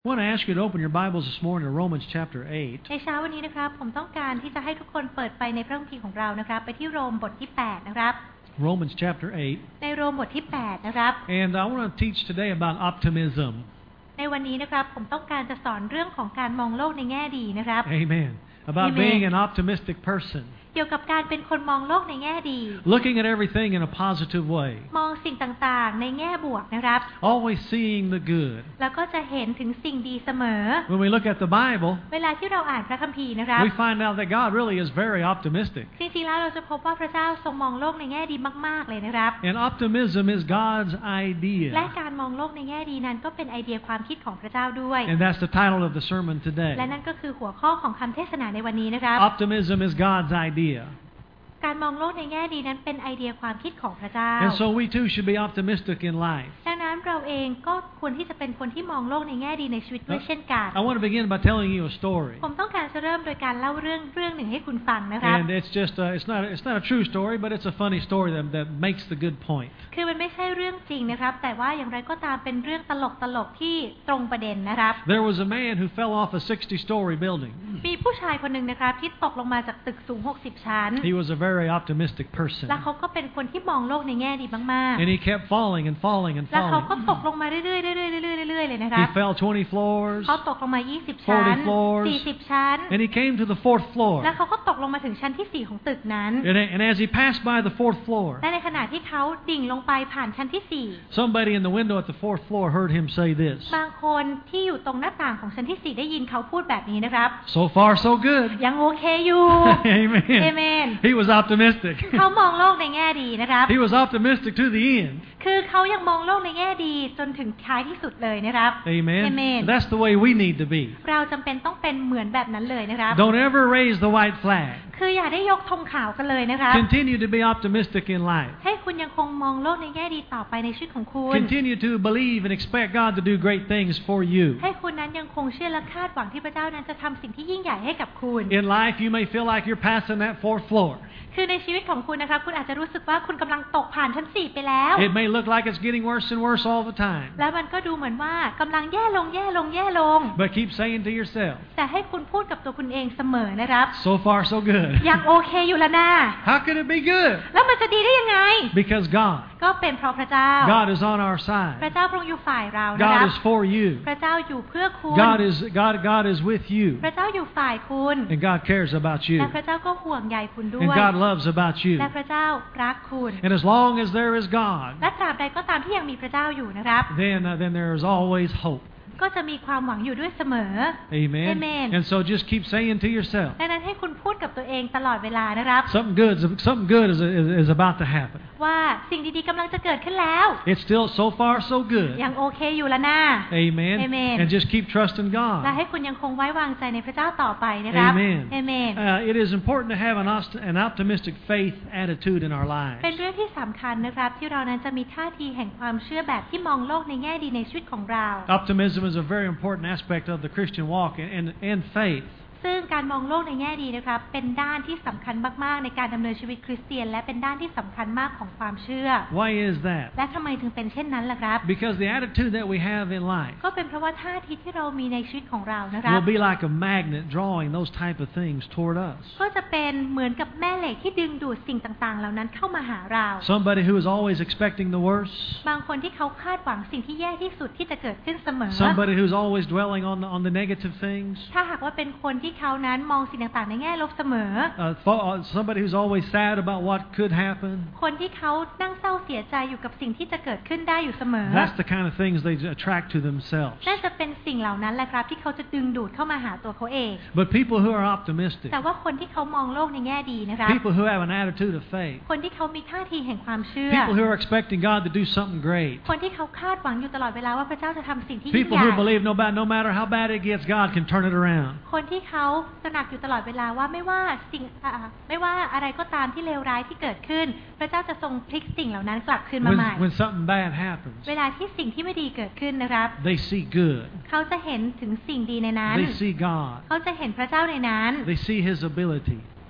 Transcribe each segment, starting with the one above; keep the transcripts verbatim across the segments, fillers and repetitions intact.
I want to ask you to open your Bibles this morning to Romans chapter eight. ในเช้าวันนี้นะครับผมต้องการที่จะให้ทุกคนเปิดไปในพระคัมภีร์ของเรานะครับไปที่โรมบทที่แปดนะครับ Romans chapter eight. ในโรมบทที่แปดนะครับ And I want to teach today about optimism. ในวันนี้นะครับผมต้องการจะสอนเรื่องของการมองโลกในแง่ดีนะครับ Amen. About Amen. being an optimistic person. เกี่ยวกับการเป็นคนมองโลกในแง่ดี Looking at everything in a positive way. มองสิ่งต่างๆในแง่บวกนะครับ Always seeing the good. แล้วก็จะเห็นถึงสิ่งดีเสมอ When we look at the Bible, เวลาที่เราอ่านพระคัมภีร์นะครับ we find out that God really is very optimistic. จริงๆแล้วเราจะพบว่าพระเจ้าทรงมองโลกในแง่ดีมากๆเลยนะครับ And optimism is God's และ idea. การมองโลกในแง่ดีนั้นก็เป็นไอเดียความคิดของพระเจ้าด้วย And that's the title of the sermon และ today. นั่นก็คือหัวข้อของคำเทศนาในวันนี้นะครับ Optimism is God's idea. การมองโลกในแง่ดีนั้นเป็นไอเดียความคิดของพระเจ้า And so we too should be optimistic in life. ดังนั้นเราเองก็ควรที่จะเป็นคนที่มองโลกในแง่ดีในชีวิตด้วยเช่นกัน I want to begin by telling you a story. ผมต้องการจะเริ่มโดยการเล่าเรื่องเรื่องหนึ่งให้คุณฟังนะครับ And it's just a, it's not it's not a true story, but it's a funny story that that makes the good point. คือมันไม่ใช่เรื่องจริงนะครับแต่ว่าอย่างไรก็ตามเป็นเรื่องตลกตลกที่ตรงประเด็นนะครับ There was a man who fell off a sixty-story building. มีผู้ชายคนหนึ่งนะครับที่ตกลงมาจากตึกสูงหกสิบชั้น He was a very optimistic person. และเขาก็เป็นคนที่มองโลกในแง่ดีมาก And he kept falling and falling and ๆและเขาก็ falling. ตกลงมาเรื่อยๆเรื่อยๆเรื่อยๆเลยนะครับ He fell twenty floors, เขาตกลงมายี่สิบชั้น forty floors, สี่สิบชั้น and he came to the fourth floor. และเขาก็ตกลงมาถึงชั้นที่สี่ของตึกนั้น And, and as he passed by the fourth floor, และในขณะที่เขาดิ่งลงไปผ่านชั้นที่สี่ somebody in the window at the fourth floor heard him say this. บางคนที่อยู่ตรงหน้าต่างของชั้นที่สี่ได้ยินเขาพูดแบบนี้นะครับ So far, so good. ยังโอเคอยู่ Amen. Amen. He was optimistic. เขามองโลกในแง่ดีนะครับ He was optimistic to the end. คือเขายังมองโลกในแง่ดีจนถึงท้ายที่สุดเลยนะครับ Amen. Amen. That's the way we need to be. เราจำเป็นต้องเป็นเหมือนแบบนั้นเลยนะครับ Don't ever raise the white flag. คืออย่าได้ยกธงขาวกันเลยนะครับ Continue to be optimistic in life. ให้คุณยังคงมองโลกในแง่ดีต่อไปในชีวิตของคุณ Continue to believe and expect God to do great things for you. ให้คุณนั้นยังคงเชื่อและคาดหวังที่พระเจ้านั้นจะทำสิ่งที่ยิ่งใหญ่ให้กับคุณ In life, you may feel like you're passing that fourth floor. คือในชีวิตของคุณนะครับคุณอาจจะรู้สึกว่าคุณกำลังตกผ่านชั้นสี่ไปแล้ว It may look like it's getting worse and worse all the time. แล้วมันก็ดูเหมือนว่ากำลังแย่ลงแย่ลงแย่ลง But keep saying to yourself, แต่ให้คุณพูดกับตัวคุณเองเสมอนะครับ so far, so good. ยังโอเคอยู่แล้วนะ How could it be good? แล้วมันจะดีได้ยังไง Because God, ก็เป็นเพราะพระเจ้า God is on our พระ side. เจ้าพระองค์อยู่ฝ่ายเรานะค God รับ is for you. พระเจ้าอยู่เพื่อคุณ God is God. God is with you, พระเจ้าอยู่ฝ่ายคุณ and God cares about you, และพระเจ้าก็ห่วงใยคุณด้ and วย God loves about you. และพระเจ้ารักคุณ And as long as there is God, และตราบใดก็ตามที่ยังมีพระเจ้าอยู่นะครับ then uh, then there is always hope. ก็จะมีความหวังอยู่ด้วยเสมอ Amen. Amen. And so just keep saying to yourself, ดังนั้นให้คุณพูดกับตัวเองตลอดเวลานะครับ something good, something good is, is, is about to happen. ว่าสิ่งดีๆกำลังจะกิดขึ้นแล้ว It's still so far so good. ยังโอเคอยู่แล้วนะ Amen. Amen. And just keep trusting และ God. ให้คุณยังคงไว้วางใจในพระเจ้าต่อไปนะครับ Amen. Amen. Uh, it is important to have an, ost- an optimistic faith attitude in our lives. เป็นเรื่องที่สำคัญนะครับที่เรานั้นจะมีท่าทีแห่งความเชื่อแบบที่มองโลกในแง่ดีในชีวิตของเรา Optimism is a very important aspect of the Christian walk and, and, and faith. ซึ่งการมองโลกในแง่ดีนะครับเป็นด้านที่สำคัญมากๆในการดำเนินชีวิตคริสเตียนและเป็นด้านที่สำคัญมากของความเชื่อ Why is that? และทำไมถึงเป็นเช่นนั้นล่ะครับ Because the attitude that we have in life ก็เป็นเพราะว่าท่าทีที่เรามีในชีวิตของเรานะครับ will be like a magnet drawing those type of things toward us. ก็จะเป็นเหมือนกับแม่เหล็กที่ดึงดูดสิ่งต่างๆเหล่านั้นเข้ามาหาเรา Somebody who is always expecting the worst. บางคนที่เขาคาดหวังสิ่งที่แย่ที่สุดที่จะเกิดขึ้นเสมอ Somebody who's always dwelling on the, on the negative things. ถ้าหากว่าเป็นคนที่เขานั้นมองสิ่งต่างๆในแง่ลบเสมอ Uh, fo- uh, somebody who's always sad about what could happen. คนที่เขานั่งเศร้าเสียใจอยู่กับสิ่งที่จะเกิดขึ้นได้อยู่เสมอ That's the kind of things they attract to themselves. น่าจะเป็นสิ่งเหล่านั้นแหละครับที่เขาจะดึงดูดเข้ามาหาตัวเขาเอง But people who are optimistic, แต่ว่าคนที่เขามองโลกในแง่ดีนะครับ people who have an attitude of faith, คนที่เขามีท่าทีแห่งความเชื่อ people who are expecting God to do something great, คนที่เขาคาดหวังอยู่ตลอดเวลาว่าพระเจ้าจะทำสิ่งที่ยิ่ง people ใหญ่ who believe no, ba- no matter how bad it gets, God can turn it around. คนที่เขาตระหนักอยู่ตลอดเวลาว่าไม่ว่าสิ่งอ่าไม่ว่าอะไรก็ตามที่เลวร้ายที่เกิดขึ้นพระเจ้าจะทรงพลิกสิ่งเหล่านั้นกลับคืนมา When, ใหม่ when something bad happens, เวลาที่สิ่งที่ไม่ดีเกิดขึ้นนะครับ they see good. เขาจะเห็นถึงสิ่งดีในนั้น They see God. เขาจะเห็นพระเจ้าในนั้น They see His ability.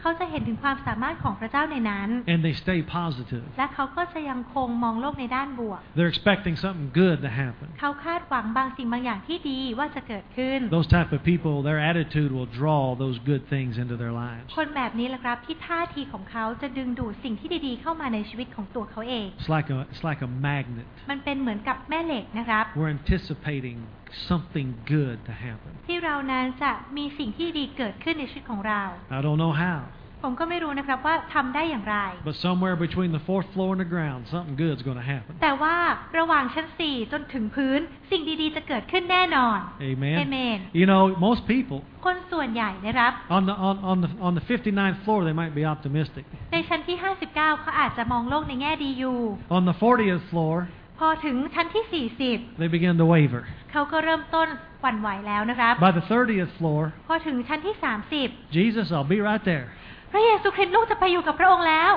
เขาจะเห็นถึงความสามารถของพระเจ้าในนั้น and they stay positive. และเขาก็จะยังคงมองโลกในด้านบวก They're expecting something good to happen. เขาคาดหวังบางสิ่งบางอย่างที่ดีว่าจะเกิดขึ้น Those type of people, their attitude will draw those good things into their lives. คนแบบนี้แหละครับที่ท่าทีของเขาจะดึงดูดสิ่งที่ดีๆเข้ามาในชีวิตของตัวเขาเอง It's like a it's like a magnet. มันเป็นเหมือนกับแม่เหล็กนะครับ We're anticipating something good to happen. ที่เรานั้นจะมีสิ่งที่ดีเกิดขึ้นในชีวิตของเรา I don't know how, ผมก็ไม่รู้นะครับว่าทำได้อย่างไร but somewhere between the fourth floor and the ground, something good's going to happen. แต่ว่าระหว่างชั้นสี่จนถึงพื้นสิ่งดีๆจะเกิดขึ้นแน่นอน Amen. Amen. You know, most people คนส่วนใหญ่นะครับ on the on on the on the fifty-ninth floor, they might be optimistic. ในชั้นที่ห้าสิบเก้าเขาอาจจะมองโลกในแง่ดีอยู่ On the fortieth floor, พอถึงชั้นที่สี่สิบ they begin to waver. เขาก็เริ่มต้นหวั่นไหวแล้วนะครับ By the thirtieth floor, พอถึงชั้นที่สามสิบ Jesus, I'll be right there. พระเยซูคริสต์ลูกจะไปอยู่กับพระองค์แล้ว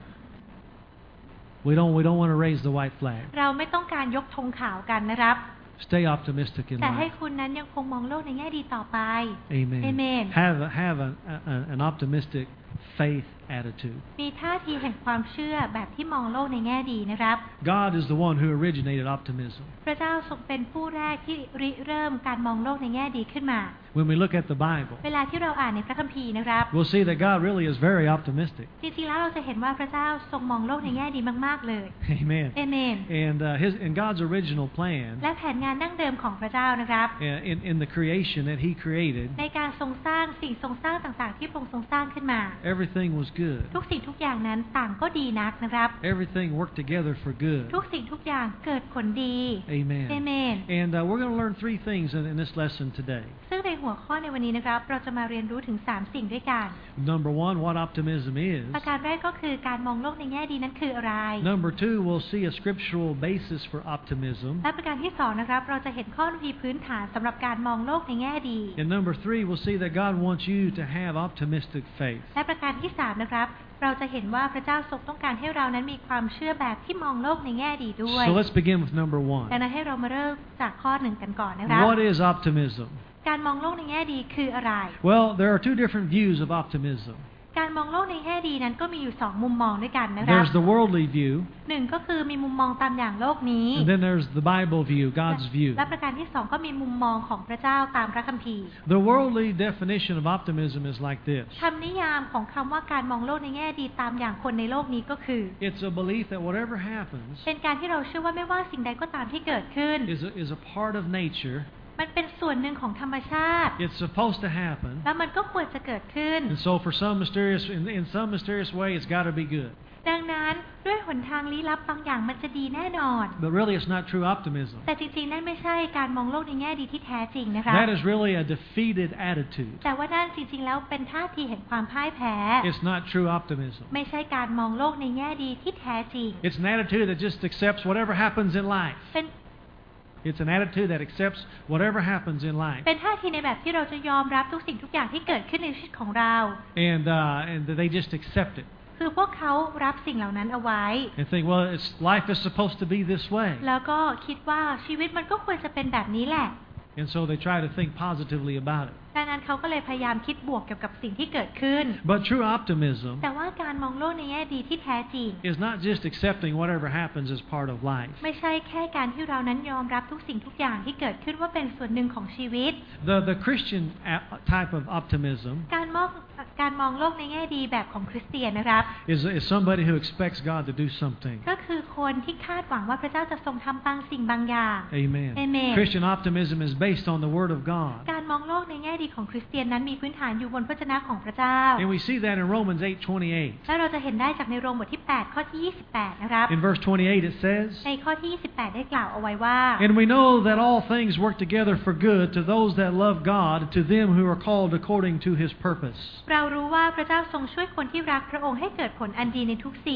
We don't we don't want to raise the white flag. เราไม่ต้องการยกธงขาวกันนะครับ Stay optimistic in แต่ให้ life. คุณนั้นยังคงมองโลกในแง่ดีต่อไป Amen. Amen. Have a, have an, a, an optimistic faith attitude. มีท่าทีแห่งความเชื่อแบบที่มองโลกในแง่ดีนะครับ God is the one who originated optimism. พระเจ้าทรงเป็นผู้แรกที่ริเริ่มการมองโลกในแง่ดีขึ้นมา When we look at the Bible, เวลาที่เราอ่านในพระคัมภีร์นะครับ we'll see that God really is very optimistic. จริงๆแล้วเราจะเห็นว่าพระเจ้าทรงมองโลกในแง่ดีมากๆเลย Amen. เอเมน And uh, his in God's original plan, และแผนงานดั้งเดิมของพระเจ้านะครับ uh, in in the creation that He created, ในการทรงสร้างสิ่งทรงสร้างต่างๆ ที่พระองค์ทรงสร้างขึ้นมา everything was good. ทุกสิ่งทุกอย่างนั้นต่างก็ดีนักนะครับ Everything worked together for good. ทุกสิ่งทุกอย่างเกิดผลดี Amen. เอเมน And uh, we're going to learn three things in, in this lesson today. ซึ่งในหัวข้อในวันนี้นะครับเราจะมาเรียนรู้ถึงสามสิ่งด้วยกัน Number one, what optimism is. ประการแรกก็คือการมองโลกในแง่ดีนั้นคืออะไร Number two, we'll see a scriptural basis for optimism. และประการที่สองนะครับเราจะเห็นข้อคิดพื้นฐานสำหรับการมองโลกในแง่ดี And number three, we'll see that God wants you to have optimistic faith. และประการที่สามนะครับเราจะเห็นว่าพระเจ้าทรงต้องการให้เรานั้นมีความเชื่อแบบที่มองโลกในแง่ดีด้วย So let's begin with number ดัง one. นั้นให้เรามาเริ่มจากข้อหนึ่งกันก่อนนะครับ What is optimism? การมองโลกในแง่ดีคืออะไร Well, there are two different views of optimism. การมองโลกในแง่ดีนั้นก็มีอยู่สองมุมมองด้วยกันนะครับ There's the worldly view, หนึ่งก็คือมีมุมมองตามอย่างโลกนี้ and then there's the Bible view, God's view. และประการที่สองก็มีมุมมองของพระเจ้าตามพระคัมภีร์ The worldly definition of optimism is like this. คำนิยามของคำว่าการมองโลกในแง่ดีตามอย่างคนในโลกนี้ก็คือ It's a belief that whatever happens เป็นการที่เราเชื่อว่าไม่ว่าสิ่งใดก็ตามที่เกิดขึ้น is a, is a part of nature. มันเป็นส่วนหนึ่งของธรรมชาติ It's supposed to happen. แล้วมันก็ควรจะเกิดขึ้น And so for some mysterious, in, in some mysterious way, it's got to be good. ดังนั้นด้วยหนทางลี้ลับบางอย่างมันจะดีแน่นอน But really, it's not true optimism. แต่จริงๆนั่นไม่ใช่การมองโลกในแง่ดีที่แท้จริงนะคะ That is really a defeated attitude. แต่ว่านั่นจริงๆแล้วเป็นท่าทีแห่งความพ่ายแพ้ It's not true optimism. ไม่ใช่การมองโลกในแง่ดีที่แท้จริง It's an attitude that just accepts whatever happens in life. เป็น It's an attitude that accepts whatever happens in life. เป็นท่าทีในแบบที่เราจะยอมรับทุกสิ่งทุกอย่างที่เกิดขึ้นในชีวิตของเรา And, uh, and they just accept it. คือพวกเขารับสิ่งเหล่านั้นเอาไว้ And think, well, it's, life is supposed to be this way. แล้วก็คิดว่าชีวิตมันก็ควรจะเป็นแบบนี้แหละ And so they try to think positively about it. ดังนั้นเขาก็เลยพยายามคิดบวกเกี่ยวกับสิ่งที่เกิดขึ้น But true optimism แต่ว่าการมองโลกในแง่ดีที่แท้จริง is not just accepting whatever happens as part of life. ไม่ใช่แค่การที่เรานั้นยอมรับทุกสิ่งทุกอย่างที่เกิดขึ้นว่าเป็นส่วนหนึ่งของชีวิต The, the Christian type of optimism การมองการมองโลกในแง่ดีแบบของคริสเตียนนะครับ is, is somebody who expects God to do something. ก็คือคนที่คาดหวังว่าพระเจ้าจะทรงทำบางสิ่งบางอย่าง Amen. Amen. Christian optimism is based on the Word of God. การมองโลกในแง่ดีของคริสเตียนนั้นมีพื้นฐานอยู่บนพระวจนะของพระเจ้า And we see that in Romans eight twenty-eight. และเราจะเห็นได้จากในโรมบทที่แปดข้อที่ยี่สิบแปดนะครับ In verse twenty-eight it says, ในข้อที่ยี่สิบแปดได้กล่าวเอาไว้ว่า And we know that all things work together for good to those that love God, to them who are called according to His purpose. เรารู้ว่าพระเจ้าทรงช่วยคนที่รักพระองค์ให้เกิดผลอันดีในทุกสิ่ง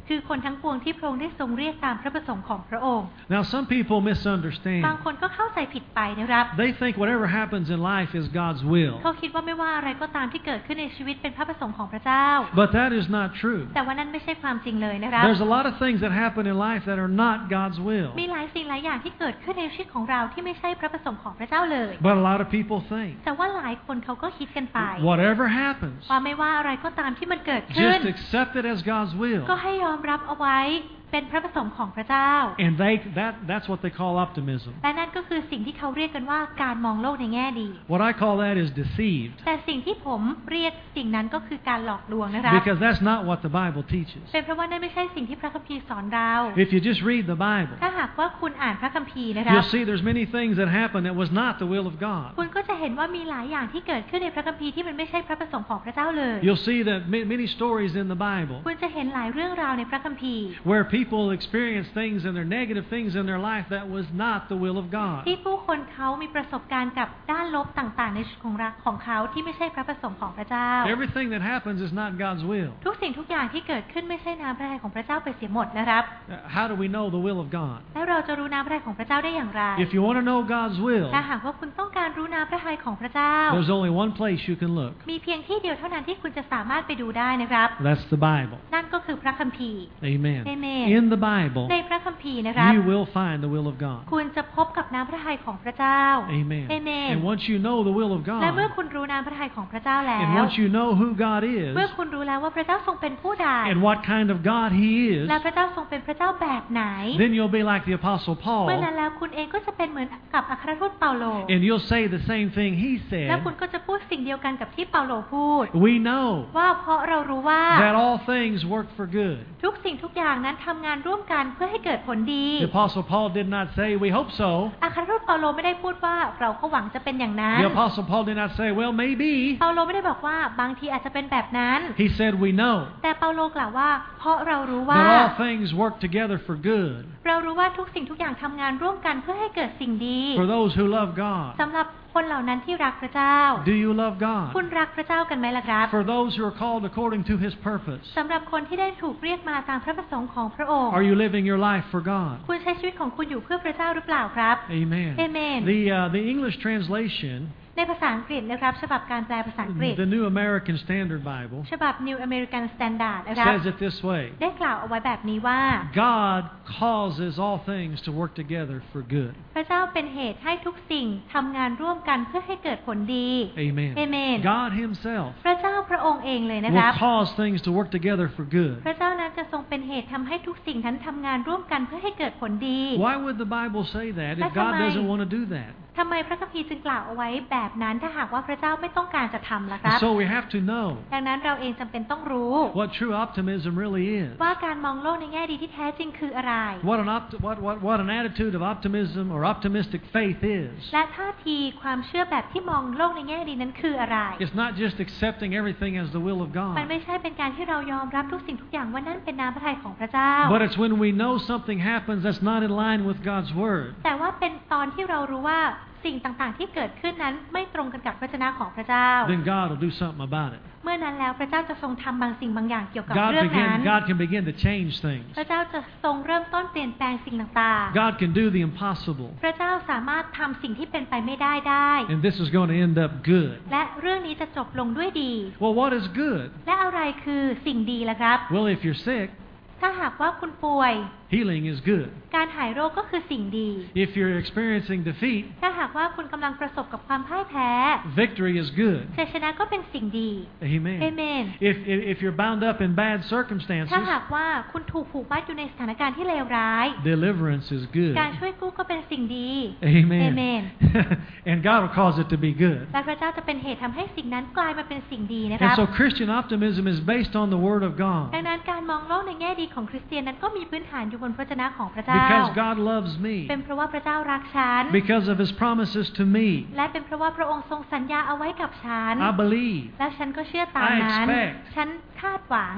คือคนทั้งปวงที่พระองค์ได้ทรงเรียกตามพระประสงค์ของพระองค์ Now some people บาง misunderstand. คนก็เข้าใจผิดไปนะครับ They think whatever happens in life is God's will. เขาคิดว่าไม่ว่าอะไรก็ตามที่เกิดขึ้นในชีวิตเป็นพระประสงค์ของพระเจ้า But that is not true. แต่ว่านั่นไม่ใช่ความจริงเลยนะครับ There's a lot of things that happen in life that are not God's will. มีหลายสิ่งหลายอย่างที่เกิดขึ้นในชีวิตของเราที่ไม่ใช่พระประสงค์ของพระเจ้าเลย But a lot of people think แต่ว่าหลายคนเขาก็คิดกันไป whatever happens, ว่าไม่ว่าอะไรก็ตามที่มันเกิดขึ้น just accept it as God's will. ก็ให้ยอมรับเอาไว้เป็นพระประสงค์ของพระเจ้า And they that that's what they call optimism. และนั่นก็คือสิ่งที่เขาเรียกกันว่าการมองโลกในแง่ดี What I call that is deceived. แต่สิ่งที่ผมเรียกสิ่งนั้นก็คือการหลอกลวงนะครับ Because that's not what the Bible teaches. เป็นเพราะว่านั่นไม่ใช่สิ่งที่พระคัมภีร์สอนเรา If you just read the Bible, ถ้าหากว่าคุณอ่านพระคัมภีร์นะครับ you'll see there's many things that happen that was not the will of God. คุณก็จะเห็นว่ามีหลายอย่างที่เกิดขึ้นในพระคัมภีร์ที่มันไม่ใช่พระประสงค์ของพระเจ้าเลย You'll see that many stories in the Bible คุณจะเห็นหลายเรื่องราวในพระคัมภีร์ where people experience things and their negative things in their life that was not the will of God. ที่ผู้คนเขามีประสบการณ์กับด้านลบต่างๆในชีวิตของรักของเขาที่ไม่ใช่พระประสงค์ของพระเจ้า Everything that happens is not God's will. ทุกสิ่งทุกอย่างที่เกิดขึ้นไม่ใช่น้ำพระทัยของพระเจ้าไปเสียหมดนะครับ How do we know the will of God? แล้วเราจะรู้น้ำพระทัยของพระเจ้าได้อย่างไร If you want to know God's will, ถ้าหากว่าคุณต้องการรู้น้ำพระทัยของพระเจ้า there's only one place you can look. มีเพียงที่เดียวเท่านั้นที่คุณจะสามารถไปดูได้นะครับ That's the Bible. นั่นก็คือพระคัมภีร์ Amen. Amen. In the Bible, ในพระคัมภีร์นะครับ you will find the will of God. คุณจะพบกับน้ำพระทัยของพระเจ้า Amen. Amen. And once you know the will of และเมื่อ God, คุณรู้น้ำพระทัยของพระเจ้าแล้ว and once you know who God เมื่อ is, คุณรู้แล้วว่าพระเจ้าทรงเป็นผู้ใด and what kind of God He is, และพระเจ้าทรงเป็นพระเจ้าแบบไหน then you'll be like the Apostle เมื่อ Paul, นั้นแล้วคุณเองก็จะเป็นเหมือนกับอัครทูตเปาโล and you'll say the same thing he และ said. คุณก็จะพูดสิ่งเดียวกันกับที่เปาโลพูด We know ว่าเพราะเรารู้ว่า that all things work for good. ทุกสิ่งทุกอย่างนั้นทำงานร่วมกันเพื่อให้เกิดผลดี The Apostle Paul did not say, we hope so. อัครทูตเปาโลไม่ได้พูดว่าเราก็หวังจะเป็นอย่างนั้น The Apostle Paul did not say, well, maybe. เปาโลไม่ได้บอกว่าบางทีอาจจะเป็นแบบนั้น He said, we know แต่เปาโลกล่าวว่าเพราะเรารู้ว่า that all things work together for good เรารู้ว่าทุกสิ่งทุกอย่างทำงานร่วมกันเพื่อให้เกิดสิ่งดี for those who love God. สำหรับคนเหล่านั้นที่รักพระเจ้า Do you love คุณ God? รักพระเจ้ากันไหมล่ะครับ For those who are called according to His purpose. สำหรับคนที่ได้ถูกเรียกมาตามพระประสงค์ของพระองค์ Are you living your life for God? คุณใช้ชีวิตของคุณอยู่เพื่อพระเจ้าหรือเปล่าครับ Amen. Amen. The, uh, the English translation, ในภาษาอังกฤษนะครับฉบับการแปลภาษาอังกฤษ the New American Standard Bible, ฉบับ New American Standard นะครับ says it this way. ได้กล่าวเอาไว้แบบนี้ว่า God causes all things to work together for good. พระเจ้าเป็นเหตุให้ทุกสิ่งทำงานร่วมกันเพื่อให้เกิดผลดี Amen. Amen. God Himself พระเจ้าพระองค์เองเลยนะครับ will cause things to work together for good. พระเจ้านั้นจะทรงเป็นเหตุทำให้ทุกสิ่งนั้นทำงานร่วมกันเพื่อให้เกิดผลดี Why would the Bible say that if God doesn't want to do that? ทำไมพระคัมภีร์จึงกล่าวเอาไว้แบบนั้นถ้าหากว่าพระเจ้าไม่ต้องการจะทำล่ะครับ So we have to know ดังนั้นเราเองจำเป็นต้องรู้ what true optimism really is. ว่าการมองโลกในแง่ดีที่แท้จริงคืออะไร What an opt- what, what, what an attitude of optimism or optimistic faith is. และท่าทีความเชื่อแบบที่มองโลกในแง่ดีนั้นคืออะไร It's not just accepting everything as the will of มัน God, ไม่ใช่เป็นการที่เรายอมรับทุกสิ่งทุกอย่างว่านั่นเป็นน้ำพระทัยของพระเจ้า but it's when we know something happens that's not in line with God's word. แต่ว่าเป็นตอนที่เรารู้ว่าสิ่งต่างๆที่เกิดขึ้นนั้นไม่ตรงกันกับพระวจนะของพระเจ้า Then God will do something about it. เมื่อนั้นแล้วพระเจ้าจะทรงทำบางสิ่งบางอย่างเกี่ยวกับ God เรื่องนั้น begin, God can begin to change things. พระเจ้าจะทรงเริ่มต้นเปลี่ยนแปลงสิ่งต่าง God can do the impossible. ๆ พระเจ้าสามารถทำสิ่งที่เป็นไปไม่ได้ได้ And this is going to end up good. และเรื่องนี้จะจบลงด้วยดี Well, what is good? และอะไรคือสิ่งดีล่ะครับ Well, if you're sick, ถ้าหากว่าคุณป่วย healing is good. การหายโรคก็คือสิ่งดี If you're experiencing defeat, ถ้าหากว่าคุณกำลังประสบกับความพ่ายแพ้ victory is good. ชัยชนะก็เป็นสิ่งดี Amen. Amen. If, if, if you're bound up in bad ถ้า circumstances, หากว่าคุณถูกผูกมัดอยู่ในสถานการณ์ที่เลวร้าย deliverance is good. การช่วยกู้ก็เป็นสิ่งดี Amen. Amen. And God will cause it to be good. และพระเจ้าจะเป็นเหตุทำให้สิ่งนั้นกลายมาเป็นสิ่งดีนะค And รับ so Christian optimism is based on the Word of ดั God. งนั้นการมองโลกในแง่ดีของคริสเตียนนั้นก็มีพื้นฐานอยู่บนพระวจนะของพระเจ้า Because God loves me. เป็นเพราะว่าพระเจ้ารักฉัน Because of His promises to me. และเป็นเพราะว่าพระองค์ทรงสัญญาเอาไว้กับฉัน I believe. และฉันก็เชื่อตามนั้น I expect. ฉันคาดหวัง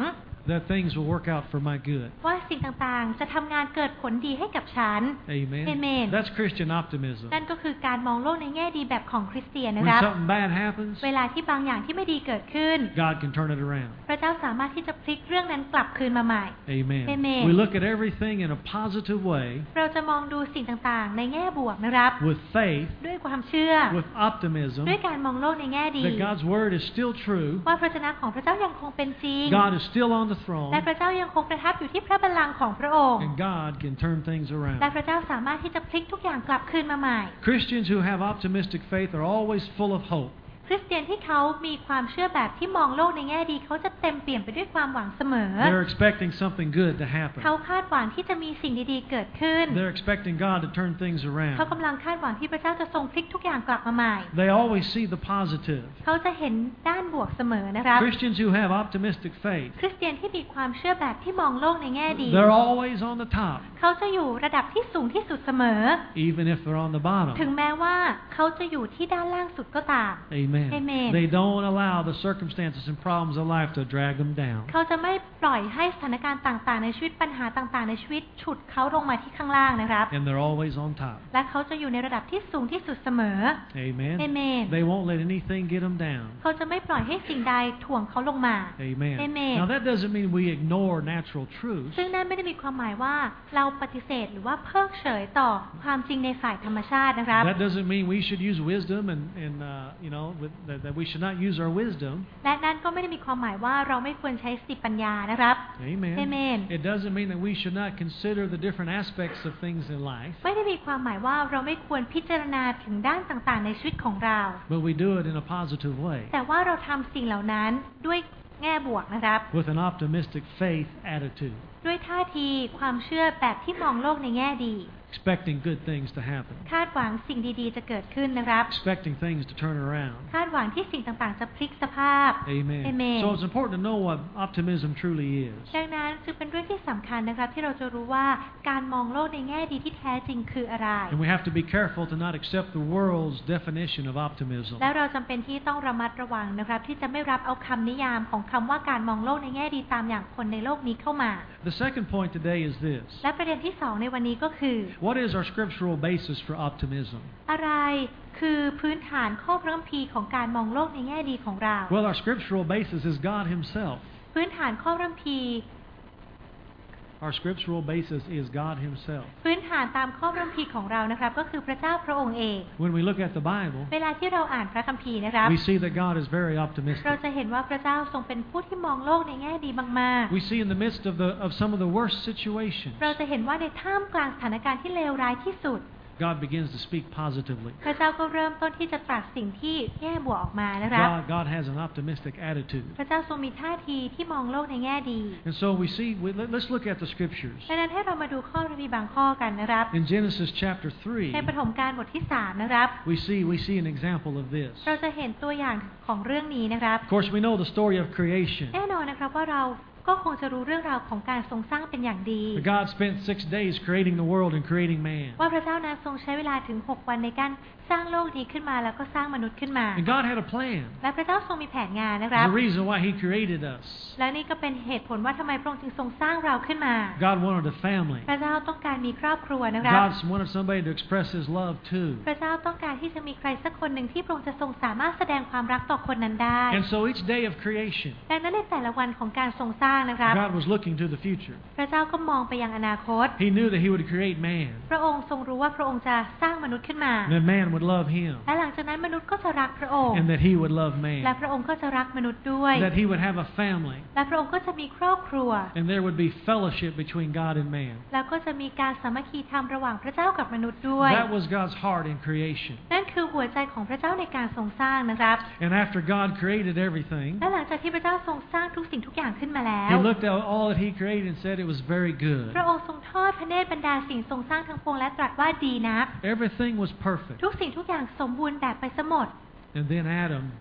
that things will work out for my good. ว่าสิ่งต่างๆจะทำงานเกิดผลดีให้กับฉัน Amen. Amen. That's Christian optimism. นั่นก็คือการมองโลกในแง่ดีแบบของคริสเตียนนะ When ครับ something bad happens, เวลาที่บางอย่างที่ไม่ดีเกิดขึ้น God can turn it around. พระเจ้าสามารถที่จะพลิกเรื่องนั้นกลับคืนมาใหม่ Amen. Amen. We look at everything in a positive way เราจะมองดูสิ่งต่างๆในแง่บวกนะครับ with faith, ด้วยความเชื่อ with optimism ด้วยการมองโลกในแง่ดี that God's word is still true. ว่าพระชนะของพระเจ้ายังคงเป็นจริง God is still on the throne. และพระเจ้ายังคงประทับอยู่ที่พระบัลลังก์ของพระองค์ And God can turn things และ around. พระเจ้าสามารถที่จะพลิกทุกอย่างกลับคืนมาใหม่ Christians who have optimistic faith are always full of hope. คริสเตียนที่เขามีความเชื่อแบบที่มองโลกในแง่ดีเขาจะเต็มเปี่ยมไปด้วยความหวังเสมอ They're expecting something good to happen. เขาคาดหวังที่จะมีสิ่งดีๆเกิดขึ้น They're expecting God to turn things เขา around. กำลังคาดหวังที่พระเจ้าจะทรงพลิกทุกอย่างกลับมาใหม่ They always see the positive. เขาจะเห็นด้านบวกเสมอนะครับ Christians who have optimistic faith, คริสเตียนที่มีความเชื่อแบบที่มองโลกในแง่ดี they're always on the top, เขาจะอยู่ระดับที่สูงที่สุดเสมอ even if they're on the ถึง bottom. แม้ว่าเขาจะอยู่ที่ด้านล่างสุดก็ตาม Amen. Amen. They don't allow the circumstances and problems of life to drag them down. เขาจะไม่ปล่อยให้สถานการณ์ต่างๆในชีวิตปัญหาต่างๆในชีวิตฉุดเขาลงมาที่ข้างล่างนะครับ And they're always on top. และเขาจะอยู่ในระดับที่สูงที่สุดเสมอ Amen. Amen. They won't let anything get them down. เขาจะไม่ปล่อยให้สิ่งใดถ่วงเขาลงมา Amen. Amen. Now that doesn't mean we ignore natural truths. ซึ่งนั่นไม่ได้มีความหมายว่าเราปฏิเสธหรือว่าเพิกเฉยต่อความจริงในฝ่ายธรรมชาตินะครับ That doesn't mean we should use wisdom and, and uh, you know, with, that, that we should not use our wisdom. และนั่นก็ไม่ได้มีความหมายว่าเราไม่ควรใช้สติปัญญานะครับ Amen. Amen. It doesn't mean that we should not consider the different aspects of things in life, ไม่ได้มีความหมายว่าเราไม่ควรพิจารณาถึงด้านต่างๆในชีวิตของเรา but we do it in a positive way, แต่ว่าเราทำสิ่งเหล่านั้นด้วยแง่บวกนะครับ with an optimistic faith attitude, ด้วยท่าทีความเชื่อแบบที่มองโลกในแง่ดี expecting good things to happen, คาดหวังสิ่งดีๆจะเกิดขึ้นนะครับ expecting things to turn around. คาดหวังที่สิ่งต่างๆจะพลิกสภาพ Amen. Amen. So it's important to know what optimism truly is. ดังนั้นจึงเป็นเรื่องที่สำคัญนะครับที่เราจะรู้ว่าการมองโลกในแง่ดีที่แท้จริงคืออะไร And we have to be careful to not accept the world's definition of optimism. และเราจำเป็นที่ต้องระมัดระวังนะครับที่จะไม่รับเอาคำนิยามของคำว่าการมองโลกในแง่ดีตามอย่างคนในโลกนี้เข้ามา The second point today is this. และประเด็นที่สองในวันนี้ก็คือ What is our scriptural basis for optimism? อะไรคือพื้นฐานข้อพระคัมภีร์ของการมองโลกในแง่ดีของเรา Well, our scriptural basis is God Himself. พื้นฐานข้อพระคัมภีร์ Our scriptural basis is God Himself. พื้นฐานตามข้อพระคัมภีร์ของเรานะครับก็คือพระเจ้าพระองค์เอง When we look at the Bible, เวลาที่เราอ่านพระคัมภีร์นะครับ we see that God is very เรา optimistic. จะเห็นว่าพระเจ้าทรงเป็นผู้ที่มองโลกในแง่ดีมาก We see in the midst of the of some of the worst situations, ๆ เราจะเห็นว่าในท่ามกลางสถานการณ์ที่เลวร้ายที่สุด God begins to speak positively. พระเจ้าก็เริ่มต้นที่จะตรัสสิ่งที่แง่บวกออกมานะครับ God, God has an optimistic attitude. พระเจ้าทรงมีท่าทีที่มองโลกในแง่ดี And so we see, we, let, let's look at the scriptures. ดังนั้นให้เรามาดูข้อพระคัมภีร์บางข้อกันนะครับ In Genesis chapter ใน 3, ปฐมกาลบทที่สามนะครับ we see, we see an example of this. เราจะเห็นตัวอย่างของเรื่องนี้นะครับ Of course, we know the story of creation. แน่นอนนะครับว่าเราก็คงจะรู้เรื่องราวของการทรงสร้างเป็นอย่างดี But God spent six days creating the world and creating man. ว่าพระเจ้านั้นทรงใช้เวลาถึงหกวันในการสร้างโลกนี้ขึ้นมาแล้วก็สร้างมนุษย์ขึ้นมา And God had a plan. และพระเจ้าทรงมีแผนงานนะครับ There's a reason why He created us. และนี่ก็เป็นเหตุผลว่าทำไมพระองค์จึงทรงสร้างเราขึ้นมา God wanted a family. พระเจ้าต้องการมีครอบครัวนะครับ God wanted somebody to express His love to. พระเจ้าต้องการที่จะมีใครสักคนหนึ่งที่พระองค์จะทรงสามารถแสดงความรักต่อคนนั้นได้ And so each day of creation, ดังนั้นในแต่ละวันของการทรงสร้างนะครับ God was looking to the future. พระเจ้าก็มองไปยังอนาคต He knew that He would create man, พระองค์ทรงรู้ว่าพระองค์จะสร้างมนุษย์ขึ้นมา and that man would love Him, และหลังจากนั้นมนุษย์ก็จะรักพระองค์ and that He would love และ man, พระองค์ก็จะรักมนุษย์ด้วย that He would have a family, และพระองค์ก็จะมีครอบครัว and there would be fellowship between God and man. แล้วก็จะมีการสามัคคีธรรมระหว่างพระเจ้ากับมนุษย์ด้วย That was God's heart in creation. นั่นคือหัวใจของพระเจ้าในการทรงสร้างนะครับ And after God created everything, และหลังจากที่พระเจ้าทรงสร้างทุกสิ่งทุกอย่างขึ้นมาแล้ว He looked at all that He created and said it was very พ good. ระองค์ทรงทอดพระเนตรบรรดาสิ่งทรงสร้างทั้งปวงและตรัสว่าดีนัก Everything was perfect. ทุกสิ่งทุกอย่างสมบูรณ์แบบไปซะหมด And then Adam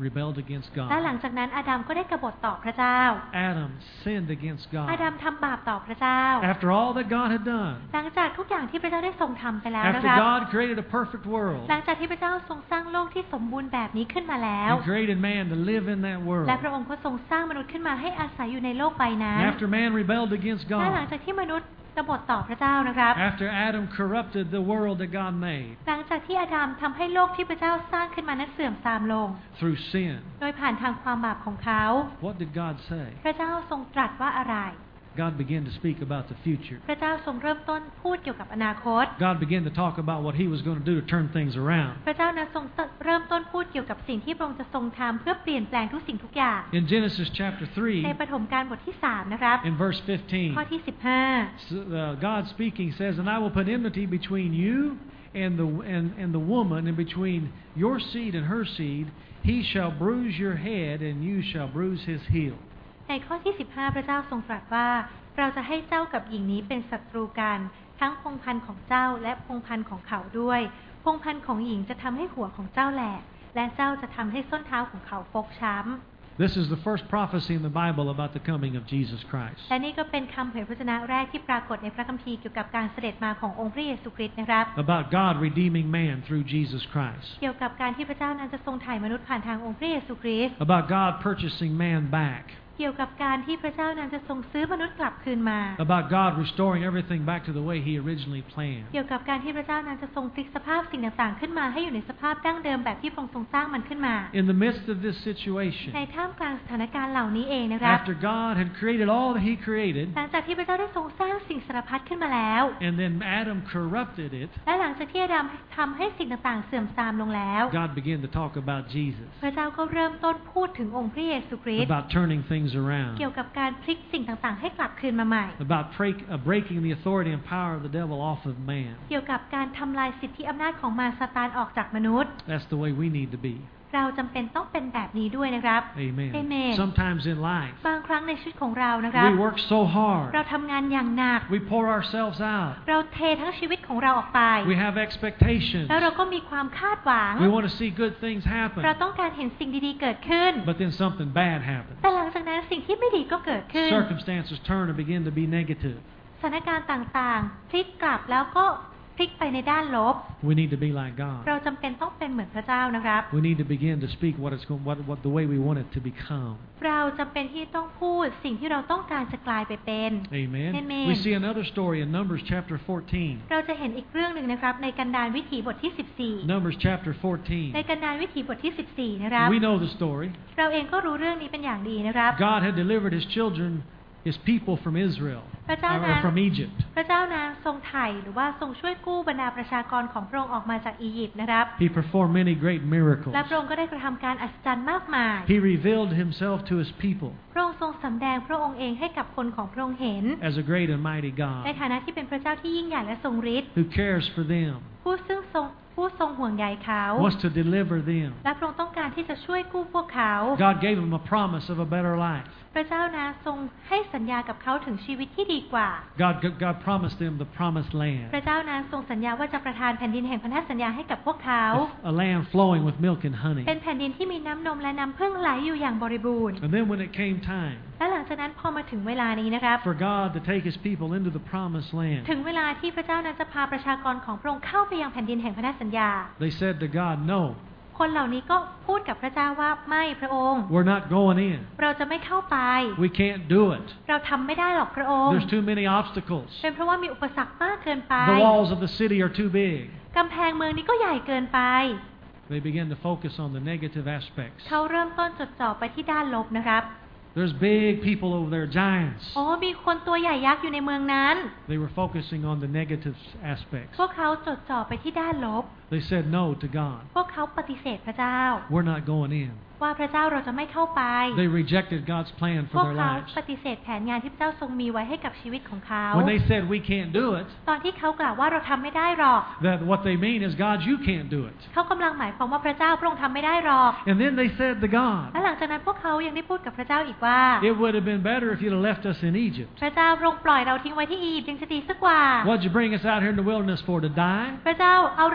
rebelled against และหลั God. งจากนั้นอาดัมก็ได้กบฏต่อพระเจ้า Adam sinned against อาดัม God. ทำบาปต่อพระเจ้า After all that God had done, หลังจากทุกอย่างที่พระเจ้าได้ทรงทำไปแล้วนะ after ครับ God created a perfect world หลังจากที่พระเจ้าทรงสร้างโลกที่สมบูรณ์แบบนี้ขึ้นมาแล้ว and created man to live in that world, และพระองค์ก็ทรงสร้างมนุษย์ขึ้นมาให้อาศัยอยู่ในโลกใบนั้น and after man rebelled against และหลัง God, จากที่มนุษย์กบฏต่อพระเจ้านะครับ after Adam corrupted the world that God made หลังจากที่อาดัมทำให้โลกที่พระเจ้าสร้างขึ้นมานั้นเสื่อมทรามลง through sin, โดยผ่านทางความบาปของเขา what did God say? พระเจ้าทรงตรัสว่าอะไร God began to speak about the future. พระเจ้าทรงเริ่มต้นพูดเกี่ยวกับอนาคต God began to talk about what He was going to do to turn things around. พระเจ้านั้นทรงเริ่มต้นพูดเกี่ยวกับสิ่งที่พระองค์จะทรงทำเพื่อเปลี่ยนแปลงทุกสิ่งทุกอย่าง In Genesis chapter ใน three, ปฐมกาลบทที่สามนะครับ in verse fifteen, ข้อที่สิบห้า s- uh, God speaking says, "And I will put enmity between you and the and, and the woman, and between your seed and her seed. He shall bruise your head, and you shall bruise his heel." ในข้อที่สิบห้าพระเจ้าทรงตรัสว่าเราจะให้เจ้ากับหญิงนี้เป็นศัตรูกันทั้งพงศ์พันธุ์ของเจ้าและพงศ์พันธุ์ของเขาด้วยพงศ์พันธุ์ของหญิงจะทำให้หัวของเจ้าแหลกและเจ้าจะทำให้ส้นเท้าของเขาฟกช้ำ This is the first prophecy in the Bible about the coming of Jesus Christ. และนี่ก็เป็นคำเผยพระชนะแรกที่ปรากฏในพระคัมภีร์เกี่ยวกับการเสด็จมาขององค์พระเยซูคริสต์นะครับ About God redeeming man through Jesus Christ. เกี่ยวกับการที่พระเจ้านั้นจะทรงไถ่มนุษย์ผ่านทางองค์พระเยซูคริสต์ About God purchasing man back. เกี่ยวกับการที่พระเจ้านั้นจะทรงซื้อมนุษย์กลับคืนมา About God restoring everything back to the way He originally planned. เกี่ยวกับการที่พระเจ้านั้นจะทรงพลิกสภาพสิ่งต่างๆขึ้นมาให้อยู่ในสภาพดั้งเดิมแบบที่พระองค์ทรงสร้างมันขึ้นมา In the midst of this situation, ในท่ามกลางสถานการณ์เหล่านี้เองนะครับ after God had created all that He created, หลังจากที่พระเจ้าได้ทรงสร้างสิ่งสารพัดขึ้นมาแล้ว and then Adam corrupted it, และหลังจากที่อาดัมทำให้สิ่งต่างๆเสื่อมทรามลงแล้ว God began to talk about Jesus, พระเจ้าก็เริ่มต้นพูดถึงองค์พระเยซูคริสต์ about turning things around, เกี่ยวกับการพลิกสิ่งต่างๆให้กลับคืนมาใหม่ about break, uh, breaking the authority and power of the devil off of man. เกี่ยวกับการทำลายสิทธิอำนาจของมารซาตานออกจากมนุษย์ That's the way we need to be. เราจำเป็นต้องเป็นแบบนี้ด้วยนะครับ Amen. Amen. Sometimes in life, บางครั้งในชีวิตของเรานะครับ we work so hard. เราทำงานอย่างหนัก We pour ourselves out. เราเททั้งชีวิตของเราออกไป We have expectations. แล้วเราก็มีความคาดหวัง We want to see good things happen. เราต้องการเห็นสิ่งดีๆเกิดขึ้น But then something bad happens. แต่หลังจากนั้นสิ่งที่ไม่ดีก็เกิดขึ้น Circumstances turn and begin to be negative. สถานการณ์ต่างๆพลิกกลับแล้วก็พลิกไปในด้านลบ We need to be like God. เราจำเป็นต้องเป็นเหมือนพระเจ้านะครับ We need to begin to speak what it's going, what, what the way we want it to become. เราจำเป็นที่ต้องพูดสิ่งที่เราต้องการจะกลายไปเป็น Amen. Amen. We see another story in Numbers chapter fourteen. เราจะเห็นอีกเรื่องหนึ่งนะครับในกันดารวิถีบทที่สิบสี่ Numbers chapter fourteen. ในกันดารวิถีบทที่สิบสี่นะครับ We know the story. เราเองก็รู้เรื่องนี้เป็นอย่างดีนะครับ God had delivered His children, His people from Israel, พระเจ้า or นั้น from Egypt. พระเจ้านั้นทรงไถ่หรือว่าทรงช่วยกู้บรรดาประชากรของพระองค์ออกมาจากอียิปต์นะครับ He performed many great miracles. และพระองค์ก็ได้กระทำการอัศจรรย์มากมาย He revealed Himself to His people พระองค์ทรงสำแดงพระองค์เองให้กับคนของพระองค์เห็น as a great and mighty ใน God ฐานะที่เป็นพระเจ้าที่ยิ่งใหญ่และทรงฤทธิ์ who cares for them, ผู้ซึ่งทรงผู้ทรงห่วงใยเขา wants to deliver them. และพระองค์ต้องการที่จะช่วยกู้พวกเขา God gave them a promise of a better life. พระเจ้านะทรงให้สัญญากับเขาถึงชีวิตที่ดีกว่า God, God promised them the promised พ land, ระเจ้านะทรงสัญญาว่าจะประทานแผ่นดินแห่งพันธสัญญาให้กับพวกเขา a, a land flowing with milk and honey. เป็นแผ่นดินที่มีน้ำนมและน้ำผึ้งไหลอยู่อย่างบริบูรณ์ And then when it came time และหลังจากนั้นพอมาถึงเวลานี้นะครับ for God to take His people into the promised land, ถึงเวลาที่พระเจ้านั้นจะพาประชากรของพระองค์เข้าไปยังแผ่นดินแห่งพันธสัญญา they said to God, "No, คนเหล่านี้ก็พูดกับพระเจ้าว่าไม่พระองค์ we're not going in. เราจะไม่เข้าไป We can't do it. เราทำไม่ได้หรอกพระองค์ There's too many obstacles. เป็นเพราะว่ามีอุปสรรคมากเกินไป The walls of the city are too big." กำแพงเมืองนี้ก็ใหญ่เกินไป They began to focus on the negative aspects. เขาเริ่มต้นจดจ่อไปที่ด้านลบนะครับ There's big people over there, giants. โอ้มีคนตัวใหญ่ยักษ์อยู่ในเมืองนั้น They were focusing on the negative aspects. พวกเขาจดจ่อไปที่ด้านลบ They said no to God. พวกเขาปฏิเสธพระเจ้า We're not going in. ว่าพระเจ้าเราจะไม่เข้าไป They rejected God's plan พว for ก their เขา lives. ปฏิเสธแผนงานที่พระเจ้าทรงมีไว้ให้กับชีวิตของเขา When they said we can't do it, ตอนที่เขากล่าวว่าเราทำไม่ได้หรอก that what they mean is, God, you can't do it. เขากำลังหมายความว่าพระเจ้าพระองค์ทำไม่ได้หรอก And then they said to และ God, หลังจากนั้นพวกเขายังได้พูดกับพระเจ้าอีกว่า it would have been better if you'd have left us in Egypt. พระเจ้าพระองค์ปล่อยเราทิ้งไว้ที่อียิปต์ยังจะดีสักกว่า What'd you bring us out here in the wilderness for, to die? พระเจ้าเอาเรามาอยู่ใน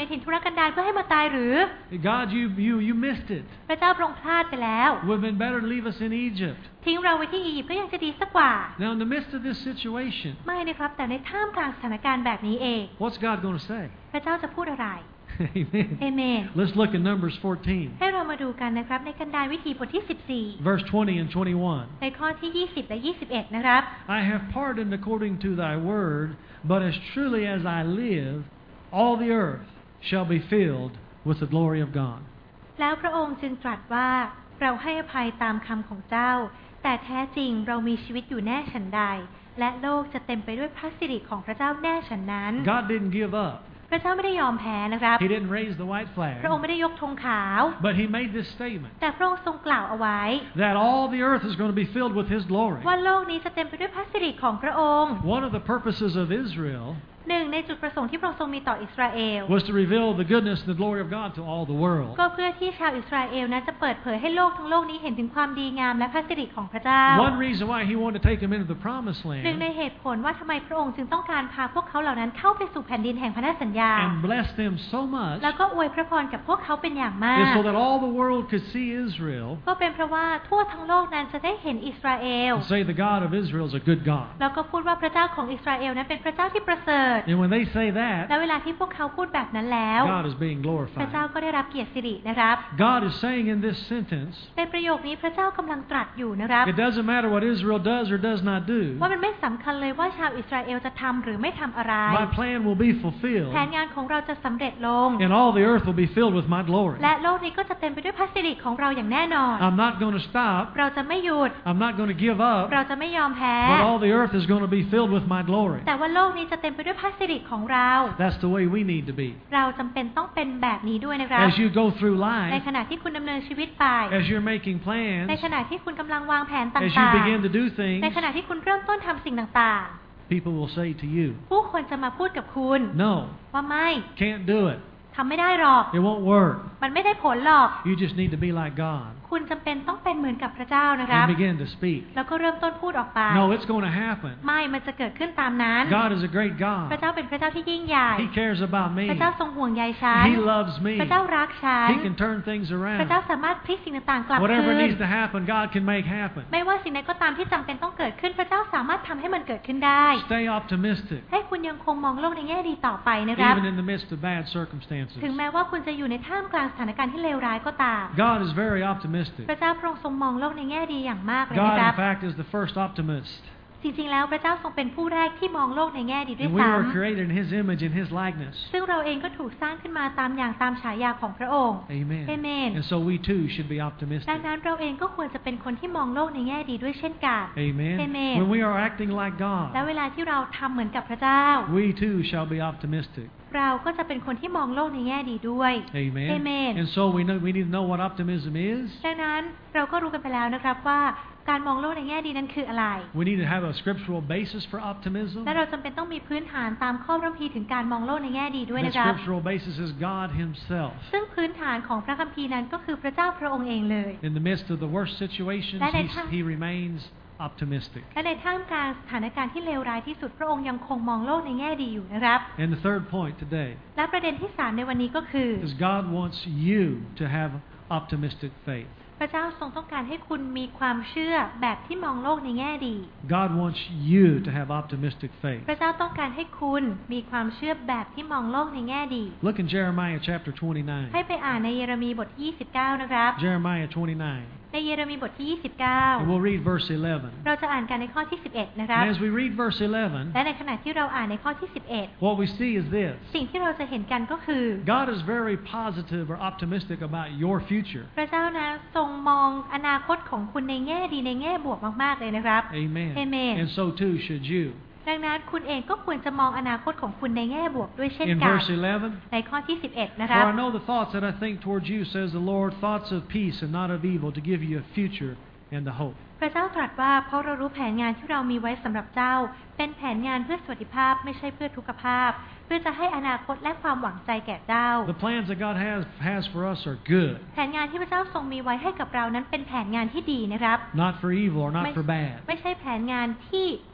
ถิ่นทุรกันดารเพื่อให้มาตายหรือ God, you you you missed it. พระเจ้าทรงพลาดไปแล้ว It would have been better to leave us in Egypt. ทิ้งเราไว้ที่อียิปต์ก็ยังจะดีสักกว่า Now, in the midst of this situation, ไม่นะครับแต่ในท่ามกลางสถานการณ์แบบนี้เอง what's God going to say? พระเจ้าจะพูดอะไร Amen. เอเมน Let's look at Numbers fourteen, ให้เรามาดูกันนะครับในกันดารวิธีบทที่สิบสี่ verse twenty and twenty-one. ในข้อที่ยี่สิบและยี่สิบเอ็ดนะครับ I have pardoned according to thy word, but as truly as I live, all the earth shall be filled with the glory of God. แล้วพระองค์จึงตรัสว่าเราให้อภัยตามคำของเจ้าแต่แท้จริงเรามีชีวิตอยู่แน่ฉันใดและโลกจะเต็มไปด้วยพระสิริของพระเจ้าแน่ฉันนั้น God didn't give up. พระเจ้าไม่ได้ยอมแพ้นะครับ He didn't raise the white พระองค์ flag, ไม่ได้ยกธงขาว but he made this statement แต่พระองค์ทรงกล่าวเอาไว้ that all the earth is going to be filled with his glory. ว่าโลกนี้จะเต็มไปด้วยพระสิริของพระองค์ One of the purposes of Israel หนึ่งในจุดประสงค์ที่พระองค์ทรงมีต่ออิสราเอล was to reveal the goodness and the glory of God to all the world. ก็เพื่อที่ชาวอิสราเอลนั้นจะเปิดเผยให้โลกทั้งโลกนี้เห็นถึงความดีงามและพระสิริของพระเจ้า One reason why he wanted to take them into the promised หนึ่งใน land เหตุผลว่าทำไมพระองค์จึงต้องการพาพวกเขาเหล่านั้นเข้าไปสู่แผ่นดินแห่งพันธสัญญา and bless them so much แล้วก็อวยพระพรกับพวกเขาเป็นอย่างมาก is so that all the world could see Israel ก็เป็นเพราะว่าทั่วทั้งโลกนั้นจะได้เห็นอิสราเอล and say the God of Israel is a good God. แล้วก็พูดว่าพระเจ้าของอิสราเอลนั้นเป็นพระเจ้าที่ประเสริฐ And when they say และ that, เวลาที่พวกเขาพูดแบบนั้นแล้ว God is being พระเจ้า glorified. ก็ได้รับเกียรติสิรินะครับ God is saying in this sentence, ในประโยคนี้พระเจ้ากำลังตรัสอยู่นะครับ it doesn't matter what Israel does or does not do, ว่ามันไม่สำคัญเลยว่าชาวอิสราเอลจะทำหรือไม่ทำอะไร my plan will be fulfilled แผนงานของเราจะสำเร็จลง and all the earth will be filled with my glory. และโลกนี้ก็จะเต็มไปด้วยพระสิริของเราอย่างแน่นอน I'm not going to stop. เราจะไม่หยุด I'm not going to give up, เราจะไม่ยอมแพ้ but all the earth is going to be filled with my glory. แต่ว่าโลกนี้จะเต็มไปด้วยพระสิริของเรา That's the way we need to be. เราจำเป็นต้องเป็นแบบนี้ด้วยนะครับ As you go through ใน life, ขณะที่คุณดำเนินชีวิตไป as you're making ใน plans, ขณะที่คุณกำลังวางแผนต่ as you าง begin to do ๆ things, ในขณะที่คุณเริ่มต้นทำสิ่งต่าง people will say to you, ๆ ผู้คนจะมาพูดกับคุณ no, ว่าไม่ can't do it. ทำไม่ได้หรอก It won't work. มันไม่ได้ผลหรอก You just need to be like God คุณจำเป็นต้องเป็นเหมือนกับพระเจ้านะครับ and begin to speak. แล้วก็เริ่มต้นพูดออกไป No, it's going to happen. ไม่ มันจะเกิดขึ้นตามนั้น God is a great พระ God. เจ้าเป็นพระเจ้าที่ยิ่งใหญ่ He cares about พ me. ระเจ้าทรงห่วงใยฉัน He loves me. พระเจ้ารักฉัน He can turn things พระเจ้า around. สามารถพลิกสิ่งต่างๆกลับ Whatever คืน needs to happen, God can make happen. ไม่ว่าสิ่งใดก็ตามที่จำเป็นต้องเกิดขึ้น พระเจ้าสามารถทำให้มันเกิดขึ้นได้ Stay optimistic, ให้คุณยังคงมองโลกในแง่ดีต่อไปนะครับ even in the midst of bad circumstances. ถึงแม้ว่าคุณจะอยู่ในท่ามกลางสถานการณ์ที่เลวร้ายก็ตาม God is very optimistic. พระเจ้าพระองค์ทรงมองโลกในแง่ดีอย่างมากเลย God, นะครับ in fact, is the first optimist. จริงๆแล้วพระเจ้าทรงเป็นผู้แรกที่มองโลกในแง่ดีด้วย And we ซ้ were created in His image and His likeness. ำซึ่งเราเองก็ถูกสร้างขึ้นมาตามอย่างตามฉายาของพระองค์ Amen. Amen. And so we too should be ดัง optimistic. นั้นเราเองก็ควรจะเป็นคนที่มองโลกในแง่ดีด้วยเช่นกัน Amen. Amen. When we are acting like และ God, เวลาที่เราทำเหมือนกับพระเจ้า we too shall be optimistic. เราก็จะเป็นคนที่มองโลกในแง่ดีด้วย Amen. Amen. And so we know we need to know what optimism is. ดังนั้นเราก็รู้กันไปแล้วนะครับว่าการมองโลกในแง่ดีนั้นคืออะไร We need to have a scriptural basis for optimism. และเราจำเป็นต้องมีพื้นฐานตามข้อพระคัมภีร์ถึงการมองโลกในแง่ดีด้วย The นะครับ scriptural basis is God Himself. ซึ่งพื้นฐานของพระคัมภีร์นั้นก็คือพระเจ้าพระองค์เองเลย In the midst of the worst situations, และใน He, ท่าม he remains optimistic. และในท่ามกลางสถานการณ์ที่เลวร้ายที่สุดพระองค์ยังคงมองโลกในแง่ดีอยู่นะครับ And the third point today และประเด็นที่สามในวันนี้ก็คือ is God wants you to have optimistic faith. พระเจ้าทรงต้องการให้คุณมีความเชื่อแบบที่มองโลกในแง่ดี God wants you to have optimistic faith. พระเจ้าต้องการให้คุณมีความเชื่อแบบที่มองโลกในแง่ดี Look in Jeremiah chapter twenty-nine. ให้ไปอ่านในเยเรมีบทที่ยี่สิบเก้านะครับ Jeremiah twenty-nine. ในเยเรมีบทที่ยี่สิบเก้า And we'll read verse eleven. เราจะอ่านกันในข้อที่สิบเอ็ดนะครับ And as we read verse eleven, และในขณะที่เราอ่านในข้อที่สิบเอ็ด what we see is this. สิ่งที่เราจะเห็นกันก็คือ God is very positive or optimistic about your future. พระเจ้านะทรงมองอนาคตของคุณในแง่ดีในแง่บวกมากๆเลยนะครับ Amen. Amen. And so too should you. ดังนั้นคุณเองก็ควรจะมองอนาคตของคุณในแง่บวกด้วยเช่น In กัน verse eleven, ในข้อที่สิบเอ็ดนะครับ for I know the thoughts that I think towards you, says the Lord, thoughts of peace and not of evil, to give you a future and a hope. พระเจ้าตรัสว่าเพราะเรารู้แผนงานที่เรามีไว้สำหรับเจ้าเป็นแผนงานเพื่อสวัสดิภาพไม่ใช่เพื่อทุกขภาพเพื่อจะให้อนาคตและความหวังใจแก่เจ้า The plans that God has has for us are good, แผนงานที่พระเจ้าทรงมีไว้ให้กับเรานั้นเป็นแผนงานที่ดีนะครับ not for evil or not for bad. ไม่ใช่แผนงานที่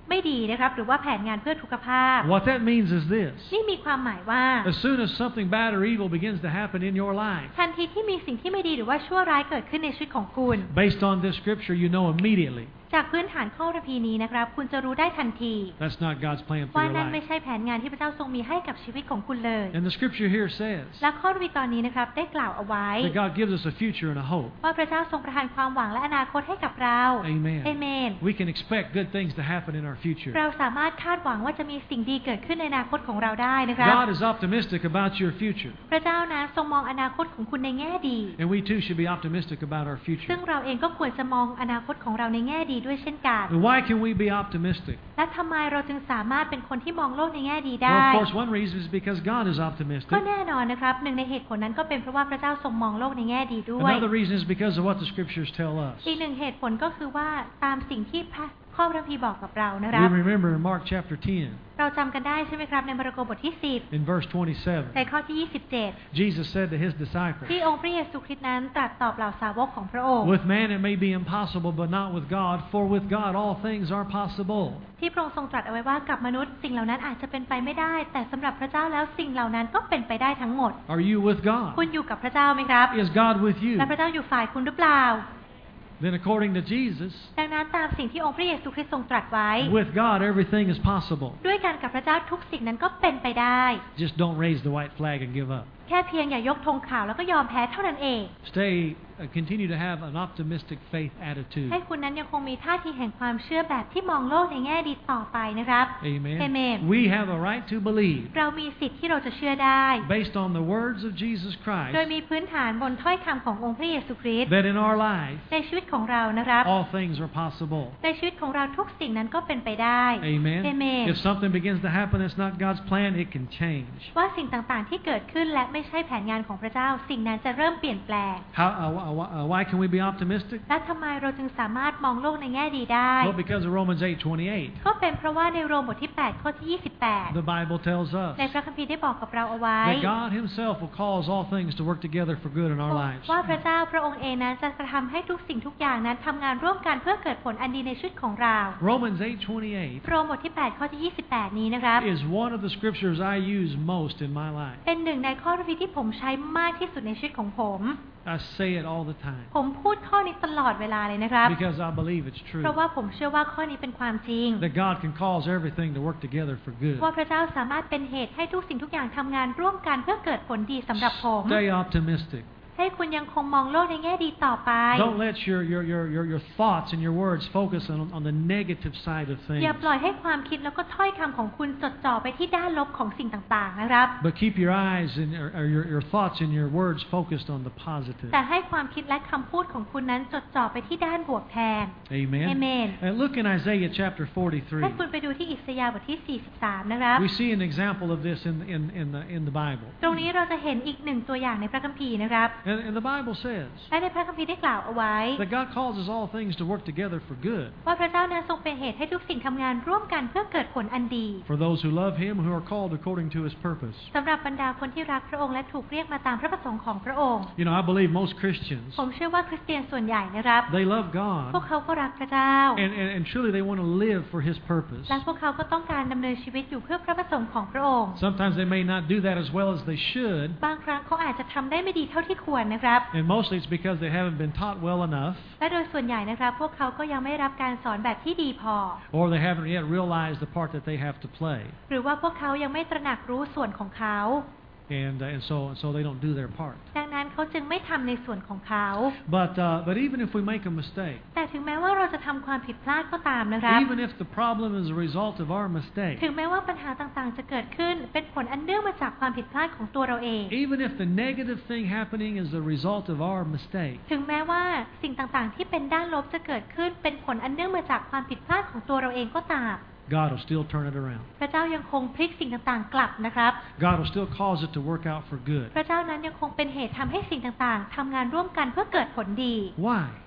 ไม่ดีนะครับหรือว่าแผนงานเพื่อทุกขภาพ What that means is this. นี่มีความหมายว่า As soon as something bad or evil begins to happen in your life, ทันทีที่มีสิ่งที่ไม่ดีหรือว่าชั่วร้ายเกิดขึ้นในชีวิตของคุณ based on this scripture, you know immediately จากพื้นฐานข้อพระคัมภีร์นี้นะครับคุณจะรู้ได้ทันที that's not God's plan for ว่า your นั่นไม่ life. ใช่แผนงานที่พระเจ้าทรงมีให้กับชีวิตของคุณเลย And the scripture here says และข้อพระคัมภีร์ตอนนี้นะครับได้กล่าวเอาไว้ that God gives us a future and a hope. ว่าพระเจ้าทรงประทานความหวังและอนาคตให้กับเรา Amen. เอเมน We can expect good things to happen in our future. เราสามารถคาดหวังว่าจะมีสิ่งดีเกิดขึ้นในอนาคตของเราได้นะครับ God is optimistic about your future. พระเจ้านะทรงมองอนาคตของคุณในแง่ดี And we too should be optimistic about our ซึ่ง future. เราเองก็ควรจะมองอนาคตของเราในแง่ดีด้วยเช่นกัน And why can we be optimistic? และทำไมเราจึงสามารถเป็นคนที่มองโลกในแง่ดี Well, ได้ of course, one reason is because God is ก็ optimistic. แน่นอนนะครับหนึ่งในเหตุผลนั้นก็เป็นเพราะว่าพระเจ้าทรงมองโลกในแง่ดีด้วย Another reason is because of what the scriptures tell us. อีกหนึ่งเหตุผลก็คือว่าตามสิ่งที่พระข้อพระคัมภีร์บอกกับเรานะครับ We remember in Mark chapter ten, เราจำกันได้ใช่ไหมครับในมาระโกบทที่สิบ in verse ใน twenty-seven, ข้อที่ยี่สิบเจ็ด Jesus said to his disciples, ที่องค์พระเยซูคริสต์นั้นตรัสตอบเหล่าสาวกของพระองค์ With man it may be impossible, but not with God, for with God all things are possible. ที่พระองค์ทรงตรัสเอาไว้ว่ากับมนุษย์สิ่งเหล่านั้นอาจจะเป็นไปไม่ได้แต่สำหรับพระเจ้าแล้วสิ่งเหล่านั้นก็เป็นไปได้ทั้งหมด Are you with คุณ God? อยู่กับพระเจ้าไหมครับ Is God with you? และพระเจ้าอยู่ฝ่ายคุณหรือเปล่า Then according to Jesus, ดังนั้นตามสิ่งที่องค์พระเยซูคริสต์ทรงตรัสไว้ with God everything is possible. ด้วยกันกับพระเจ้าทุกสิ่งนั้นก็เป็นไปได้ Just don't raise the white flag and give up. แค่เพียงอย่ายกธงขาวแล้วก็ยอมแพ้เท่านั้นเอง Stay, uh, continue to have an optimistic faith attitude. ให้คุณนั้นยังคงมีท่าทีแห่งความเชื่อแบบที่มองโลกในแง่ดีต่อไปนะครับ Amen. Amen. We have a right to believe เรามีสิทธิ์ที่เราจะเชื่อได้ based on the words of Jesus โดย Christ มีพื้นฐานบนถ้อยคำขององค์พระเยซูคริสต์ that in our life ในชีวิตของเรานะครับ all things are possible. ในชีวิตของเราทุกสิ่งนั้นก็เป็นไปได้ Amen. Amen. If something begins to happen that's not God's plan, it can change. ว่าสิ่งต่างๆที่เกิดขึ้นและไม่ใช่แผนงานของพระเจ้าสิ่งนั้นจะเริ่มเปลี่ยนแปลง How, uh, uh, uh, why can we be optimistic? และทำไมเราจึงสามารถมองโลกในแง่ดีได้ Well, because of Romans eight twenty-eight. ก็เป็นเพราะว่าในโรมบทที่แปดข้อที่ยี่สิบแปด The Bible tells us ในพระคัมภีร์ได้บอกกับเราเอาไว้ that God Himself will cause all things to work together for good in our lives. ว่าพระเจ้าพระองค์เองนั้นจะกระทำให้ทุกสิ่งทุกอย่างนั้นทำงานร่วมกันเพื่อเกิดผลอันดีในชีวิตของเรา Romans eight twenty-eight โรมบทที่แปดข้อที่ยี่สิบแปดนี้นะครับ is one of the scriptures I use most in my life. เป็นหนึ่งในข้อพระคัมภีร์ที่ผมใช้มากที่สุดในชีวิตของผม I say it all the time ผมพูดข้อนี้ตลอดเวลาเลยนะครับ because I believe it's เพ true ราะว่าผมเชื่อว่าข้อนี้เป็นความจริง that God can cause everything to work together for good. ว่าพระเจ้าสามารถเป็นเหตุให้ทุกสิ่งทุกอย่างทำงานร่วมกันเพื่อเกิดผลดีสำหรับผม Stay optimistic. ให้คุณยังคงมองโลกในแง่ดีต่อไป Don't let your, your, your, your, your thoughts and your words focus on, on the negative side of อย่า things. ปล่อยให้ความคิดแล้วก็ถ้อยคำของคุณจดจ่อไปที่ด้านลบของสิ่งต่างๆนะครับ But keep your eyes and or, or your, your thoughts and your words focused on the positive. แต่ให้ความคิดและคำพูดของคุณนั้นจดจ่อไปที่ด้านบวกแทน Amen. Amen. And look in Isaiah chapter forty-three. ให้คุณไปดูที่อิสยาห์บทที่สี่สิบสามนะครับ We see an example of this in, in, in, the, in the Bible. ตรงนี้เราจะเห็นอีกหนึ่งตัวอย่างในพระคัมภีร์นะครับ And, and the Bible says และในพระคัมภีร์ได้กล่าวเอาไว้ that God causes all things to work together for good ว่าพระเจ้านั้นทรงเป็นเหตุให้ทุกสิ่งทำงานร่วมกันเพื่อเกิดผลอันดี for those who love Him, who are called according to His purpose. สำหรับบรรดาคนที่รักพระองค์และถูกเรียกมาตามพระประสงค์ของพระองค์ You know, I believe most Christians, ผมเชื่อว่าคริสเตียนส่วนใหญ่นะครับ they love พวก God, เขาก็รักพระเจ้า and, and, and truly they want to live for His purpose. และพวกเขาก็ต้องการดำเนินชีวิตอยู่เพื่อพระประสงค์ของพระองค์ Sometimes they may not do that as well as they should, บางครั้งเขาอาจจะทำได้ไม่ดีเท่าที่ควรนะครับ and mostly it's because they haven't been taught well enough, และโดยส่วนใหญ่นะครับพวกเขาก็ยังไม่ได้รับการสอนแบบที่ดีพอ or they haven't yet realized the part that they have to play. หรือว่าพวกเขายังไม่ตระหนักรู้ส่วนของเขา And, uh, and so and so they don't do their part. ดังนั้นเขาจึงไม่ทำในส่วนของเขา But uh, but even if we make a mistake, แต่ถึงแม้ว่าเราจะทำความผิดพลาดก็ตามนะครับ even if the problem is a result of our mistake, ถึงแม้ว่าปัญหาต่างๆจะเกิดขึ้นเป็นผลอันเนื่องมาจากความผิดพลาดของตัวเราเอง even if the negative thing happening is the result of our mistake, ถึงแม้ว่าสิ่งต่างๆที่เป็นด้านลบจะเกิดขึ้นเป็นผลอันเนื่องมาจากความผิดพลาดของตัวเราเองก็ตาม God will still turn it around. พระเจ้ายังคงพลิกสิ่งต่างๆกลับนะครับ God will still cause it to work out for good. พระเจ้านั้นยังคงเป็นเหตุทำให้สิ่งต่างๆทำงานร่วมกันเพื่อเกิดผลดี Why?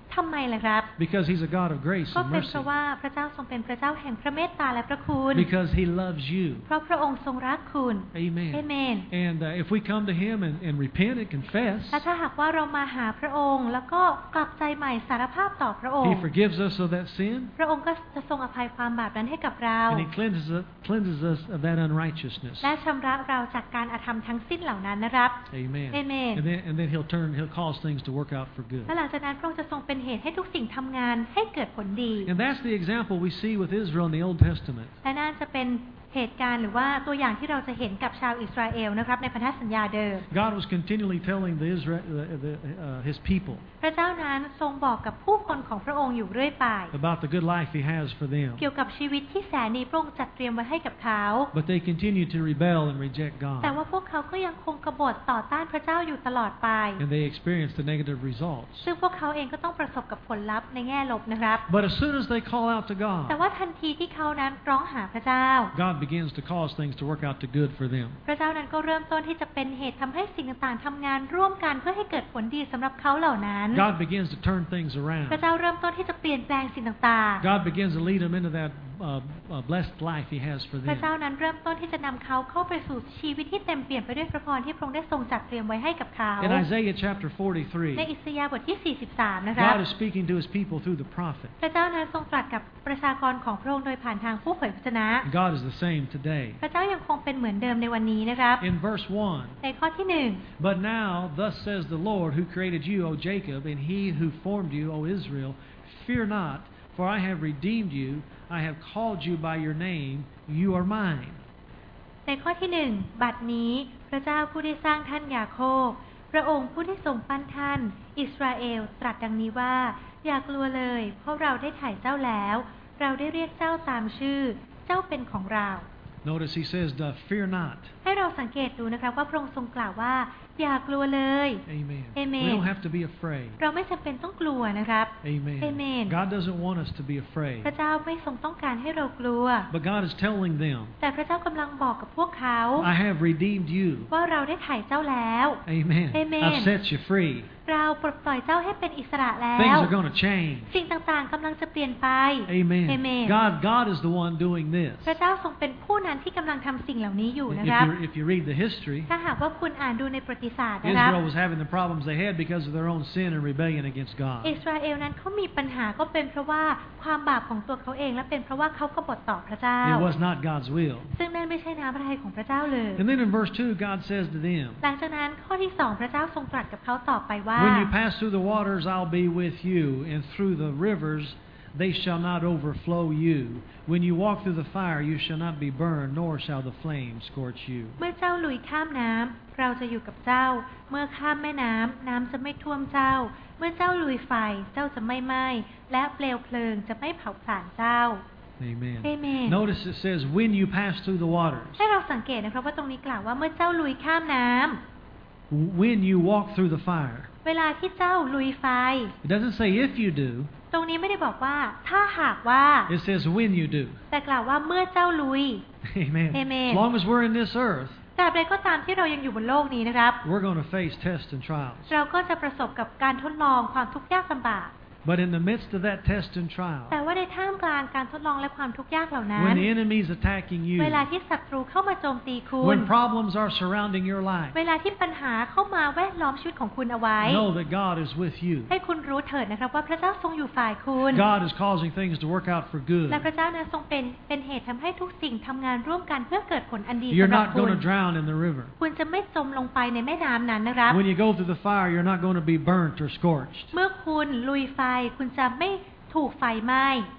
ทำไมล่ะครับ Because He's a God of grace ก็ and เป็นเพ mercy. ราะว่าพระเจ้าทรงเป็นพระเจ้าแห่งพระเมตตาและพระคุณ Because He loves you. เพราะพระองค์ทรงรักคุณ Amen. เอเมน And uh, if we come to Him and, and repent and confess, และถ้าหากว่าเรามาหาพระองค์แล้วก็กลับใจใหม่สารภาพต่อพระองค์ He forgives us of that sin, พระองค์ก็จะทรงอภัยความบาปนั้นให้กับเรา and He cleanses us, cleanses us of that unrighteousness. และชำระเราจากการอธรรมทั้งสิ้นเหล่านั้นนะครับ Amen. Amen. And then, and then He'll turn, He'll cause things to work out for good. และหลังจากนั้นพระองค์จะทรงเป็นเหตุให้ทุกสิ่งทำงานให้เกิดผลดี And that's the example we see with Israel in the Old Testament. และน่าจะเป็นเหตุการณ์หรือว่าตัวอย่างที่เราจะเห็นกับชาวอิสราเอลนะครับในพันธสัญญาเดิม God was continually telling the Israel, the, the, uh, His people พระเจ้านั้นทรงบอกกับผู้คนของพระองค์อยู่เรื่อยไป about the good life He has for them. เกี่ยวกับชีวิตที่แสนดีพระองค์จัดเตรียมไว้ให้กับเขา But they continue to rebel and reject แต่ God. ว่าพวกเขาก็ยังคงกบฏต่อต้านพระเจ้าอยู่ตลอดไป And they experience the negative results. ซึ่งพวกเขาเองก็ต้องประสบกับผลลัพธ์ในแง่ลบนะครับ But as soon as they call out to แต่ God, ว่าทันทีที่เขานั้นร้องหาพระเจ้า God begins to cause things to work out to good for them. พระเจ้านั้นก็เริ่มต้นที่จะเป็นเหตุทำให้สิ่งต่างๆทำงานร่วมกันเพื่อให้เกิดผลดีสำหรับเขาเหล่านั้น God begins to turn things พระ around. เจ้าเริ่มต้นที่จะเปลี่ยนแปลงสิ่งต่าง God begins to lead them into that uh, uh, blessed life He has for ๆ พระ them. เจ้านั้นเริ่มต้นที่จะนำเขาเข้าไปสู่ชีวิตที่เต็มเปี่ยมไปด้วยพระพรที่พระองค์ได้ทรงจัดเตรียมไว้ให้กับเขา In Isaiah chapter ใน forty-three, อิสยาห์บทที่ สี่สิบสาม นะครับ God is speaking to His people through the prophet. พระเจ้านั้นทรงตรัสกับประชากรของพระองค์โดยผ่านทางผู้เผยพระชนะ God is the same today. พระเจ้ายังคงเป็นเหมือนเดิมในวันนี้นะครับ In verse one, ในข้อที่หนึ่ง But now, thus says the Lord, who created you, O Jacob, and He who formed you, O Israel, fear not, for I have redeemed you. I have called you by your name. You are mine. ในข้อที่หนึ่งบัดนี้พระเจ้าผู้ได้สร้างท่านยาโคบพระองค์ผู้ได้ทรงปั้นท่านอิสราเอลตรัสดังนี้ว่าอย่ากลัวเลยเพราะเราได้ถ่ายเจ้าแล้วเราได้เรียกเจ้าตามชื่อเจ้าเป็นของเรา Notice He says, fear not. ให้เราสังเกตดูนะครับว่าพระองค์ทรงกล่าวว่าอย่ากลัวเลย Amen. Amen. We don't have to be afraid. เราไม่จำเป็นต้องกลัวนะครับ Amen. Amen. God doesn't want us to be afraid. พระเจ้าไม่ทรงต้องการให้เรากลัว But God is telling them, แต่พระเจ้ากำลังบอกกับพวกเขา I have redeemed you. ว่าเราได้ถ่ายเจ้าแล้ว Amen. Amen. I've set you free. เราปลดปล่อยเจ้าให้เป็นอิสระแล้ว Things are going to change. สิ่งต่างๆกำลังจะเปลี่ยนไป Amen. Amen. God, God is the one doing this. พระเจ้าทรงเป็นผู้นั้นที่กำลังทำสิ่งเหล่านี้อยู่ If นะครับ you, if you read the history, ถ้าหากว่าคุณอ่านดูในประวัติศาสตร์นะครับ Israel was having the problems they had because of their own sin and rebellion against God. อิสราเอลนั้นเขามีปัญหาก็เป็นเพราะว่าความบาปของตัวเขาเองและเป็นเพราะว่าเขากบฏต่อพระเจ้า It was not God's will. ซึ่งนั่นไม่ใช่น้ำพระทัยของพระเจ้าเลย And then in verse two, God says to them, หลังจากนั้นข้อที่สองพระเจ้าทรงตรัสกับเขาต่อไปว่า When you pass through the waters, I'll be with you, and through the rivers, they shall not overflow you. When you walk through the fire, you shall not be burned, nor shall the flame scorch you. เมื่อเจ้าลุยข้ามน้ำเราจะอยู่กับเจ้าเมื่อข้ามแม่น้ำน้ำจะไม่ท่วมเจ้าเมื่อเจ้าลุยไฟเจ้าจะไม่ไหม้และเปลวเพลิงจะไม่เผาผลาญเจ้า Amen. Amen. Notice it says, when you pass through the waters. ให้เราสังเกตนะครับว่าตรงนี้กล่าวว่าเมื่อเจ้าลุยข้ามน้ำ When you walk through the fire. เวลาที่เจ้าลุยไฟ It doesn't say if you do. ตรงนี้ไม่ได้บอกว่าถ้าหากว่า It says when you do. แต่กล่าวว่าเมื่อเจ้าลุย Amen. Amen. As long as we're in this earth, ตราบใดก็ตามที่เรายังอยู่บนโลกนี้นะครับ we're going to face tests and trials. เราก็จะประสบกับการทดลองความทุกข์ยากลำบาก But in the midst of that test and trial, แต่ว่าในท่ามกลางการทดลองและความทุกข์ยากเหล่านั้น when the enemy is attacking you, เวลาที่ศัตรูเข้ามาโจมตีคุณ when problems are surrounding your life, เวลาที่ปัญหาเข้ามาแวดล้อมชีวิตของคุณเอาไว้ know that God is with you. ให้คุณรู้เถิดนะครับว่าพระเจ้าทรงอยู่ฝ่ายคุณ God is causing things to work out for good. และพระเจ้านั้นทรงเป็นเป็นเหตุทำให้ทุกสิ่งทำงานร่วมกันเพื่อเกิดผลอันดี You're สำหรับ not คุ going ณ to drown in the river. คุณจะไม่จมลงไปในแม่น้ำนั้นนะครับ When you go through the fire, you're not going to be burnt or scorched. เมื่อคุณลุยไฟคุณจะไม่ถูกไฟไหม้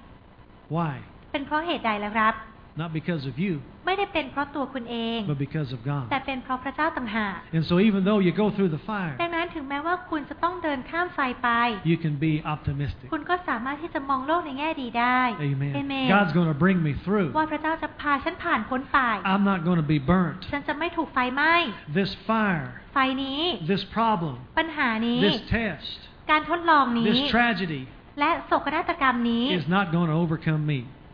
Why? เป็นเพราะเหตุใดล่ะครับ Not because of you, ไม่ได้เป็นเพราะตัวคุณเอง but because of แต่ God. เป็นเพราะพระเจ้าต่างหาก And so even though you go through the fire, ดังนั้นถึงแม้ว่าคุณจะต้องเดินข้ามไฟไป you can be optimistic. คุณก็สามารถที่จะมองโลกในแง่ดีได้ Amen. Amen. God's going to bring me through. ว่าพระเจ้าจะพาฉันผ่านพ้นไป I'm not going to be burnt. ฉันจะไม่ถูกไฟไหม้ This fire, ไฟนี้ this problem, ปัญหานี้ this test, การทดลองนี้ this tragedy และโศกนาฏกรรมนี้ is not going to overcome me. จ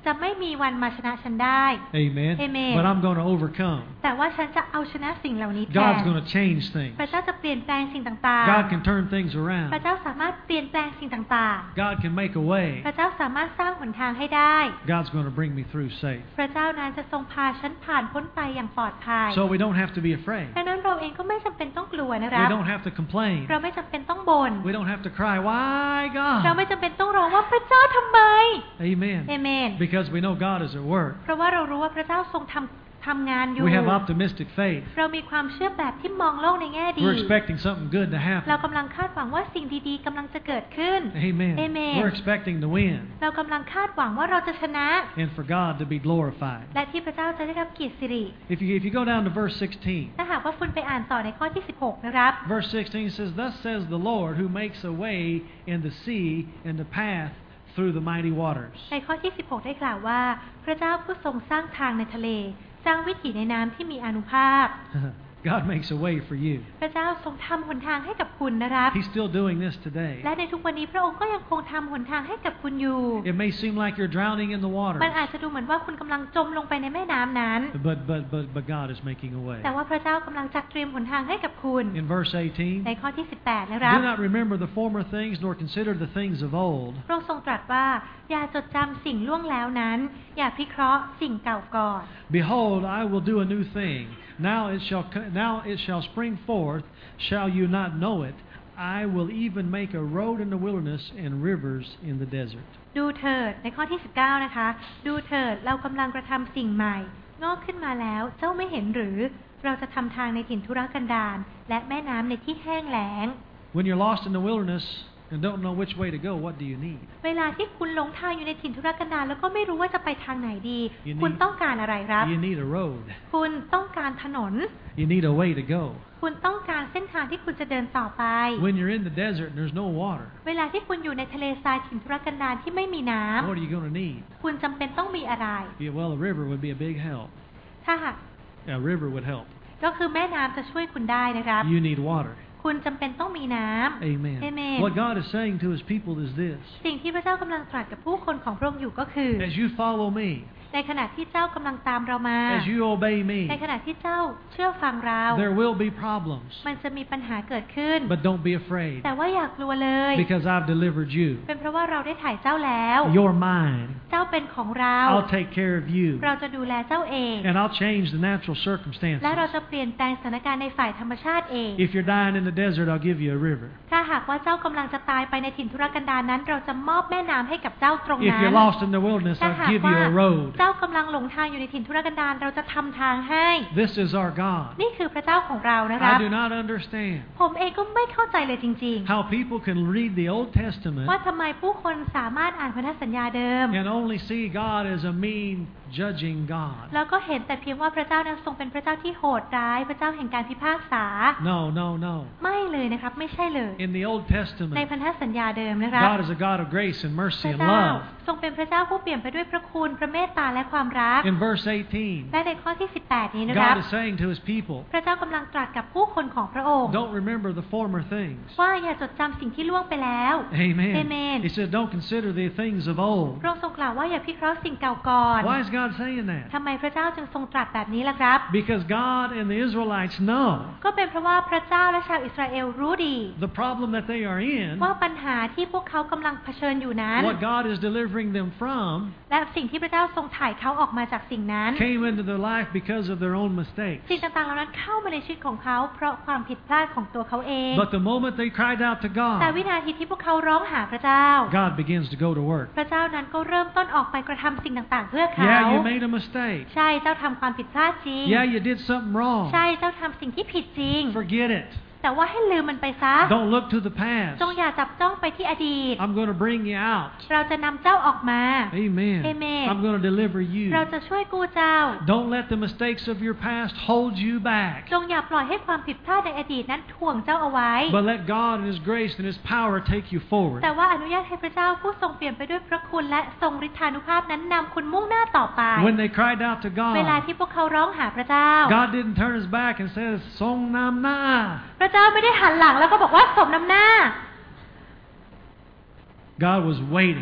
จะไม่มีวันมาชนะฉันได้ Amen. Amen. But I'm going to overcome. แต่ว่าฉันจะเอาชนะสิ่งเหล่านี้แทน God's going to change things. พระเจ้าจะเปลี่ยนแปลงสิ่งต่างๆ God can turn things พระ around. เจ้าสามารถเปลี่ยนแปลงสิ่งต่าง God can make a way. ๆ พระเจ้าสามารถสร้างหนทางให้ได้ God's going to bring me through safe. พระเจ้านั้นจะทรงพาฉันผ่านพ้นไปอย่างปลอดภัย So we don't have to be afraid. ดังนั้นเราเองก็ไม่จำเป็นต้องกลัวนะครับ We don't have to complain. เราไม่จำเป็นต้องบ่น We don't have to cry, why เรา God? ไม่จำเป็นต้องร้องว่าพระเจ้าทำไม Amen. เอเมน Because we know God is at work. เพราะว่าเรารู้ว่าพระเจ้าทรงทำทำงานอยู่ We have optimistic faith. เรามีความเชื่อแบบที่มองโลกในแง่ดี We're expecting something good to เรา happen. กำลังคาดหวังว่าสิ่งดีๆกำลังจะเกิดขึ้น Amen. Amen. We're expecting to win เรากำลังคาดหวังว่าเราจะชนะ and for God to be glorified. และที่พระเจ้าจะได้รับเกียรติสิริ If you, if you go down to verse sixteen, ถ้าหากว่าคุณไปอ่านต่อในข้อที่สิบหกนะครับ verse sixteen says, Thus says the Lord who makes a way in the sea and the path through the mighty waters. ในข้อที่สิบหกได้กล่าวว่าพระเจ้าผู้ทรงสร้างทางในทะเลสร้างวิถีในน้ำที่มีอานุภาพ God makes a way for you. พระเจ้าทรงทำหนทางให้กับคุณนะครับ He's still doing this today. และในทุกวันนี้พระองค์ก็ยังคงทำหนทางให้กับคุณอยู่ It may seem like you're drowning in the water, มันอาจจะดูเหมือนว่าคุณกำลังจมลงไปในแม่น้ำนั้น but but but but God is making a way. แต่ว่าพระเจ้ากำลังจัดเตรียมหนทางให้กับคุณ In verse ใน eighteen, ข้อที่สิบแปดนะครับ do not remember the former things nor consider the things of old. พระองค์ทรงตรัสว่าอย่าจดจำสิ่งล่วงแล้วนั้น อย่าพิเคราะห์สิ่งเก่าก่อน Behold, I will do a new thing. Now it shall co- now it shall spring forth. Shall you not know it? I will even make a road in the wilderness and rivers in the desert. ดูเถิดในข้อที่สิบเก้านะคะ ดูเถิดเรากำลังกระทำสิ่งใหม่ งอกขึ้นมาแล้วเจ้าไม่เห็นหรือ เราจะทำทางในถิ่นทุรกันดารและแม่น้ำในที่แห้งแล้ง When you're lost in the wilderness and don't know which way to go, what do you need? เวลาที่คุณหลงทางอยู่ในถิ่นทุรกันดารแล้วก็ไม่รู้ว่าจะไปทางไหนดี You need- คุณต้องการอะไรครับ You need a road. คุณต้องการถนน You need a way to go. คุณต้องการเส้นทางที่คุณจะเดินต่อไป When you're in the desert and there's no water, เวลาที่คุณอยู่ในทะเลทรายถิ่นทุรกันดารที่ไม่มีน้ำ what are you going to need? คุณจำเป็นต้องมีอะไร Yeah, well, a river would be a big help. ถ้าหาก A river would help. ก็คือแม่น้ำจะช่วยคุณได้นะครับ You need water. คุณจำเป็นต้องมีน้ำ Amen. Amen. What God is saying to His people is this: สิ่งที่พระเจ้ากำลังตรัสกับผู้คนของพระองค์อยู่ก็คือ As you follow me, ในขณะที่เจ้ากำลังตามเรามา as you obey ใน me, ขณะที่เจ้าเชื่อฟังเรา there will be problems. มันจะมีปัญหาเกิดขึ้น But don't be afraid, แต่ว่าอย่ากลัวเลย because I've delivered you. เป็นเพราะว่าเราได้ถ่ายเจ้าแล้ว You're mine. เจ้าเป็นของเรา I'll take care of you. เราจะดูแลเจ้าเอง And I'll change the natural และเรา circumstances. จะเปลี่ยนแปลงสถานการณ์ในฝ่ายธรรมชาติเอง If you're dying in the desert, I'll give you a river. ถ้าหากว่าเจ้ากำลังจะตายไปในถิ่นทุรกันดารนั้น เราจะมอบแม่น้ำให้กับเจ้าตรง If นั้น you're lost in the wilderness, ถ้าหาก I'll give ว่า you a road. เจ้ากำลังหลงทางอยู่ในถิ่นทุรกันดารเราจะทำทางให้ This is our God. นี่คือพระเจ้าของเรานะครับ I do not understand ผมเองก็ไม่เข้าใจเลยจริง how people can read the Old ๆ Testament ว่าทำไมผู้คนสามารถอ่านพันธสัญญาเดิม and only see God as a mean, judging God. แล้วก็เห็นแต่เพียงว่าพระเจ้านั้นทรงเป็นพระเจ้าที่โหดร้ายพระเจ้าแห่งการพิพากษา No, no, no. ไม่เลยนะครับไม่ใช่เลย In the Old ใน Testament, พันธสัญญาเดิมนะครับ God is a God of grace and พ mercy ระ and เจ้า love. ทรงเป็นพระเจ้าผู้เปี่ยมไปด้วยพระคุณพระเมตตาและความรัก In verse eighteen, และในข้อที่สิบแปดนี้นะครับ God is saying to His people, พระเจ้ากำลังตรัสกับผู้คนของพระองค์ don't remember the former things. ว่าอย่าจดจำสิ่งที่ล่วงไปแล้ว Amen. Amen. He said, don't consider the things of old. พระองค์ทรงกล่าวว่าอย่าพิเคราะห์สิ่งเก่าก่อน Why is God saying that? ทำไมพระเจ้าจึงทรงตรัสแบบนี้ล่ะครับ Because God and the Israelites know ก็เป็นเพราะว่าพระเจ้าและชาวอิสราเอลรู้ดี the problem that they are in, ว่าปัญหาที่พวกเขากำลังเผชิญอยู่นั้น what God is delivering them from, และสิ่งที่พระเจ้าทรงถ่ายเขาออกมาจากสิ่งนั้น came into their life because of their own mistakes. สิ่งต่างๆเหล่านั้นเข้ามาในชีวิตของเขาเพราะความผิดพลาดของตัวเขาเอง But the moment they cried out to แต่ God, วินาทีที่พวกเขาร้องหาพระเจ้า God begins to go to work. พระเจ้านั้นก็เริ่มต้นออกไปกระทำสิ่งต่างๆ เพื่อเขา Yeah, you made a mistake. ใช่เจ้าทำความผิดพลาดจริง Yeah, you did something wrong. ใช่เจ้าทำสิ่งที่ผิดจริง Forget it. แต่ว่าให้ลืมมันไปซะ Don't look to the past. จงอย่าจับจ้องไปที่อดีต I'm going to bring you out. เราจะนำเจ้าออกมา Amen. Amen. I'm going to deliver you. เราจะช่วยกู้เจ้า Don't let the mistakes of your past hold you back. จงอย่าปล่อยให้ความผิดพลาดในอดีตนั้นถ่วงเจ้าเอาไว้ But let God and His grace and His power take you forward. แต่ว่าอนุญาตให้พระเจ้าผู้ทรงเปลี่ยนไปด้วยพระคุณและทรงฤทธานุภาพนั้นนำคุณมุ่งหน้าต่อไป When they cried out to เวลา God, ที่พวกเขาร้องหาพระเจ้า God didn't turn His back and says, Song Nam Na. พระเจ้าไม่ได้หันหลังแล้วก็บอกว่าสมน้ำหน้า God was waiting.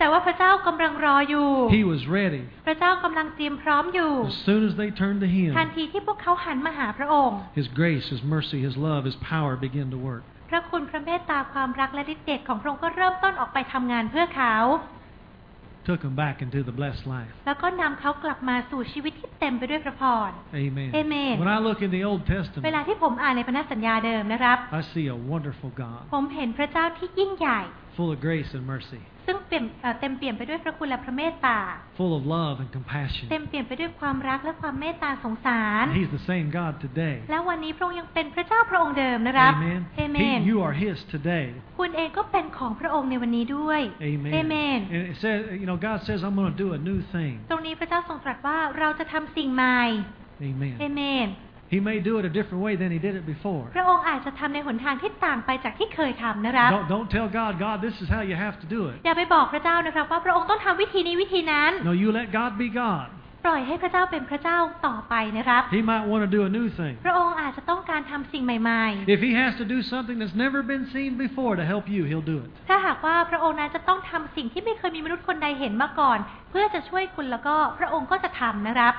แต่ว่าพระเจ้ากำลังรออยู่ He was ready. พระเจ้ากำลังเตรียมพร้อมอยู่ As soon as they turned to Him, ทันทีที่พวกเขาหันมาหาพระองค์ His grace, His mercy, His love, His power began to work. พระคุณพระเมตตาความรักและฤทธิ์เดชของพระองค์ก็เริ่มต้นออกไปทำงานเพื่อเขา Took them back into the blessed life. แล้วก็นำเขากลับมาสู่ชีวิตที่เต็มไปด้วยพระพร Amen. Amen. When I look in the Old เว Testament, ลาที่ผมอ่านในพันธสัญญาเดิมนะครับ I see a wonderful God, ผมเห็นพระเจ้าที่ยิ่งใหญ่ full of grace and mercy, ซึ่งเปี่ยมเอ่อเต็มเปี่ยมไปด้วยพระคุณและพระเมตตา full of love and เต็ compassion. มเปี่ยมไปด้วยความรักและความเมตตาสงสาร And He's the same God today. และวันนี้พระองค์ยังเป็นพระเจ้าพระองค์เดิมนะครับ Amen. เอเมน He, you are His today. คุณเองก็เป็นของพระองค์ในวันนี้ด้วย Amen. เอเมน And it says, you know, God says, I'm going to do a new thing. ตรงนี้พระเจ้าทรงตรัสว่าเราจะทำสิ่งใหม่ Amen. เอเมน He may do it a different way than He did it before. พระองค์อาจจะทำในหนทางที่ต่างไปจากที่เคยทำนะครับ Don't, don't tell God, God, this is how you have to do it. อย่าไปบอกพระเจ้านะครับว่าพระองค์ต้องทำวิธีนี้วิธีนั้น No, you let God be God. ปล่อยให้พระเจ้าเป็นพระเจ้าต่อไปนะครับ He might want to do a new thing. พระองค์อาจจะต้องการทำสิ่งใหม่ If He has to do something that's never been seen before to help you, He'll do it. ๆ ถ้าหากว่าพระองค์นั้นจะต้องทำสิ่งที่ไม่เคยมีมนุษย์คนใดเห็นมาก่อน เพื่อจะช่วยคุณแล้วก็พระองค์ก็จะทำนะครับ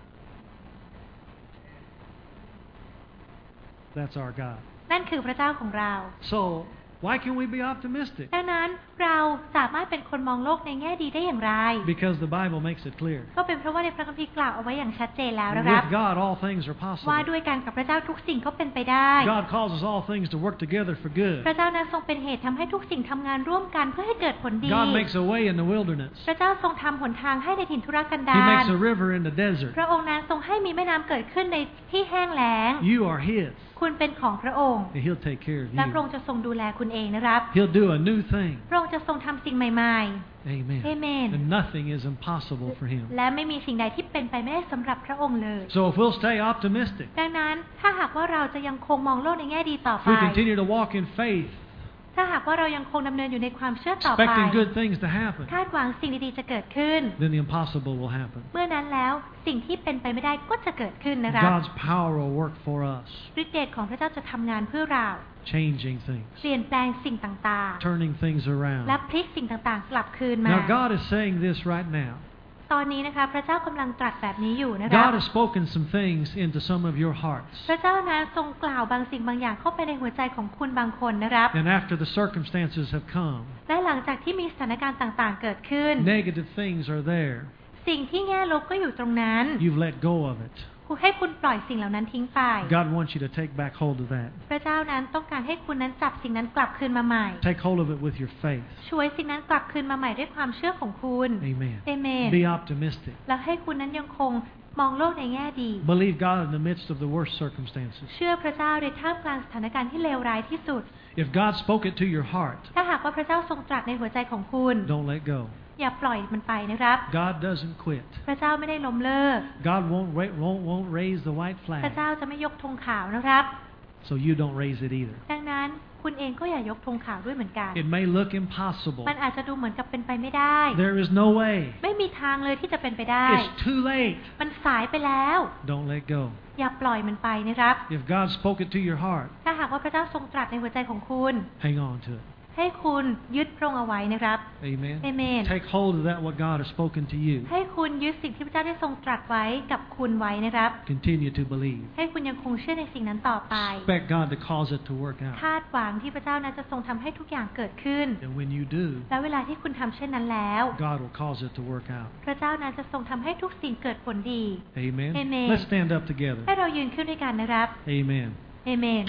That's our God. นั่นคือพระเจ้าของเรา So, why can we be optimistic? ดังนั้นเราสามารถเป็นคนมองโลกในแง่ดีได้อย่างไร Because the Bible makes it clear. ก็เป็นเพราะว่าในพระคัมภีร์กล่าวเอาไว้อย่างชัดเจนแล้วนะครับ With God, all things are ว่า possible. ด้วยกันกับพระเจ้าทุกสิ่งก็เป็นไปได้ God causes all things to work together for พ good. ระเจ้านั้นทรงเป็นเหตุทำให้ทุกสิ่งทำงานร่วมกันเพื่อให้เกิดผลดี God makes a way in the wilderness. พระเจ้าทรงทำหนทางให้ในถิ่นทุรกันดา He ร makes a river in the desert. พระองค์นั้นทรงให้มีแม่น้ำเกิดขึ้นในที่แห้งแล้ง You are His. คุณเป็นของพระองค์ And He'll take care of และพระ you. องค์จะทรงดูแลคุณเองนะครับ He'll do a new thing. พระองค์จะทรงทำสิ่งใหม่ Amen. Amen. And nothing is impossible for Him. ๆ และไม่มีสิ่งใดที่เป็นไปไม่ได้สำหรับพระองค์เลย So if we'll stay optimistic, ดังนั้นถ้าหากว่าเราจะยังคงมองโลกในแง่ดีต่อ if ไป we continue to walk in faith, ถ้าหากว่าเรายังคงดำเนินอยู่ในความเชื่อต่อไป expecting good things to happen, คาดหวังสิ่งดีๆจะเกิดขึ้น then the impossible will happen. เมื่อนั้นแล้วสิ่งที่เป็นไปไม่ได้ก็จะเกิดขึ้นนะครับ God's power will work for us, ฤทธิ์เดชของพระเจ้าจะทำงานเพื่อเรา changing things, เปลี่ยนแปลงสิ่งต่าง turning things ๆ around. และพลิกสิ่งต่างๆ กลับคืนมา Now God is saying this right now. ตอนนี้นะคะพระเจ้ากำลังตรัสแบบนี้อยู่นะครับ God has spoken some things into some of your hearts. พระเจ้านะทรงกล่าวบางสิ่งบางอย่างเข้าไปในหัวใจของคุณบางคนนะครับ And after the circumstances have come, และหลังจากที่มีสถานการณ์ต่างๆ เกิดขึ้น negative things are there. สิ่งที่แง่ลบก็อยู่ตรงนั้น You've let go of it. ให้คุณปล่อยสิ่งเหล่านั้นทิ้งไป God wants you to take back hold of that. พระเจ้านั้นต้องการให้คุณนั้นจับสิ่งนั้นกลับคืนมาใหม่ Take hold of it with your faith. ช่วยสิ่งนั้นกลับคืนมาใหม่ด้วยความเชื่อของคุณ Amen. เอเมน Be optimistic. แล้วให้คุณนั้นยังคงมองโลกในแง่ดี Believe God in the midst of the worst circumstances. เชื่อพระเจ้าในท่ามกลางสถานการณ์ที่เลวร้ายที่สุด If God spoke it to your heart, ถ้าหากว่าพระเจ้าทรงตรัสในหัวใจของคุณ don't let go. อย่าปล่อยมันไปนะครับ God doesn't quit. พระเจ้าไม่ได้ล้มเลิก God won't, ra- won't, won't raise the white พระ flag, เจ้าจะไม่ยกธงขาวนะครับ so you don't raise it either. ดังนั้นคุณเองก็อย่ายกธงขาวด้วยเหมือนกัน It may look impossible. มันอาจจะดูเหมือนกับเป็นไปไม่ได้ There is no way. ไม่มีทางเลยที่จะเป็นไปได้ It's too late. มันสายไปแล้ว Don't let go. อย่าปล่อยมันไปนะครับ If God spoke it to your heart, ถ้าหากว่าพระเจ้าทรงตรัสในหัวใจของคุณ hang on to it. ให้คุณยึดพระองค์เอาไว้นะครับ Amen. Amen. Take hold of that what God has spoken to you. ให้คุณยึดสิ่งที่พระเจ้าได้ทรงตรัสไว้กับคุณไว้นะครับ Continue to believe. ให้คุณยังคงเชื่อในสิ่งนั้นต่อไป Expect God to cause it to work out. คาดหวังที่พระเจ้านั้นจะทรงทำให้ทุกอย่างเกิดขึ้น And when you do, และเวลาที่คุณทำเช่นนั้นแล้ว God will cause it to work out. พระเจ้านั้นจะทรงทำให้ทุกสิ่งเกิดผลดี Amen. Amen. Let's stand up together. ให้เรายืนขึ้นด้วยกันนะครับ Amen. เอเมน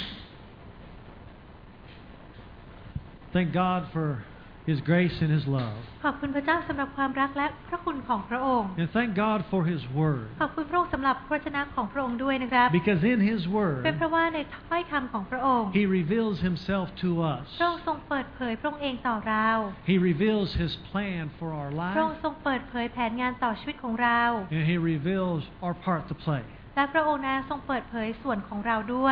Thank God for His grace and His love. ขอบคุณพระเจ้าสำหรับความรักและพระคุณของพระองค์ And thank God for His Word. ขอบคุณพระองค์สำหรับพระวจนะของพระองค์ด้วยนะครับ Because in His เป็น Word, เพราะว่าในถ้อยคำของพระองค์ He reveals Himself to us. พระองค์ทรงเปิดเผยพระองค์เองต่อเรา He reveals His plan for our พระอง life. ค์ทรงเปิดเผยแผนงานต่อชีวิตของเรา And He reveals our part to play. และพระองค์นั้นทรงเปิดเผยส่วนของเราด้วย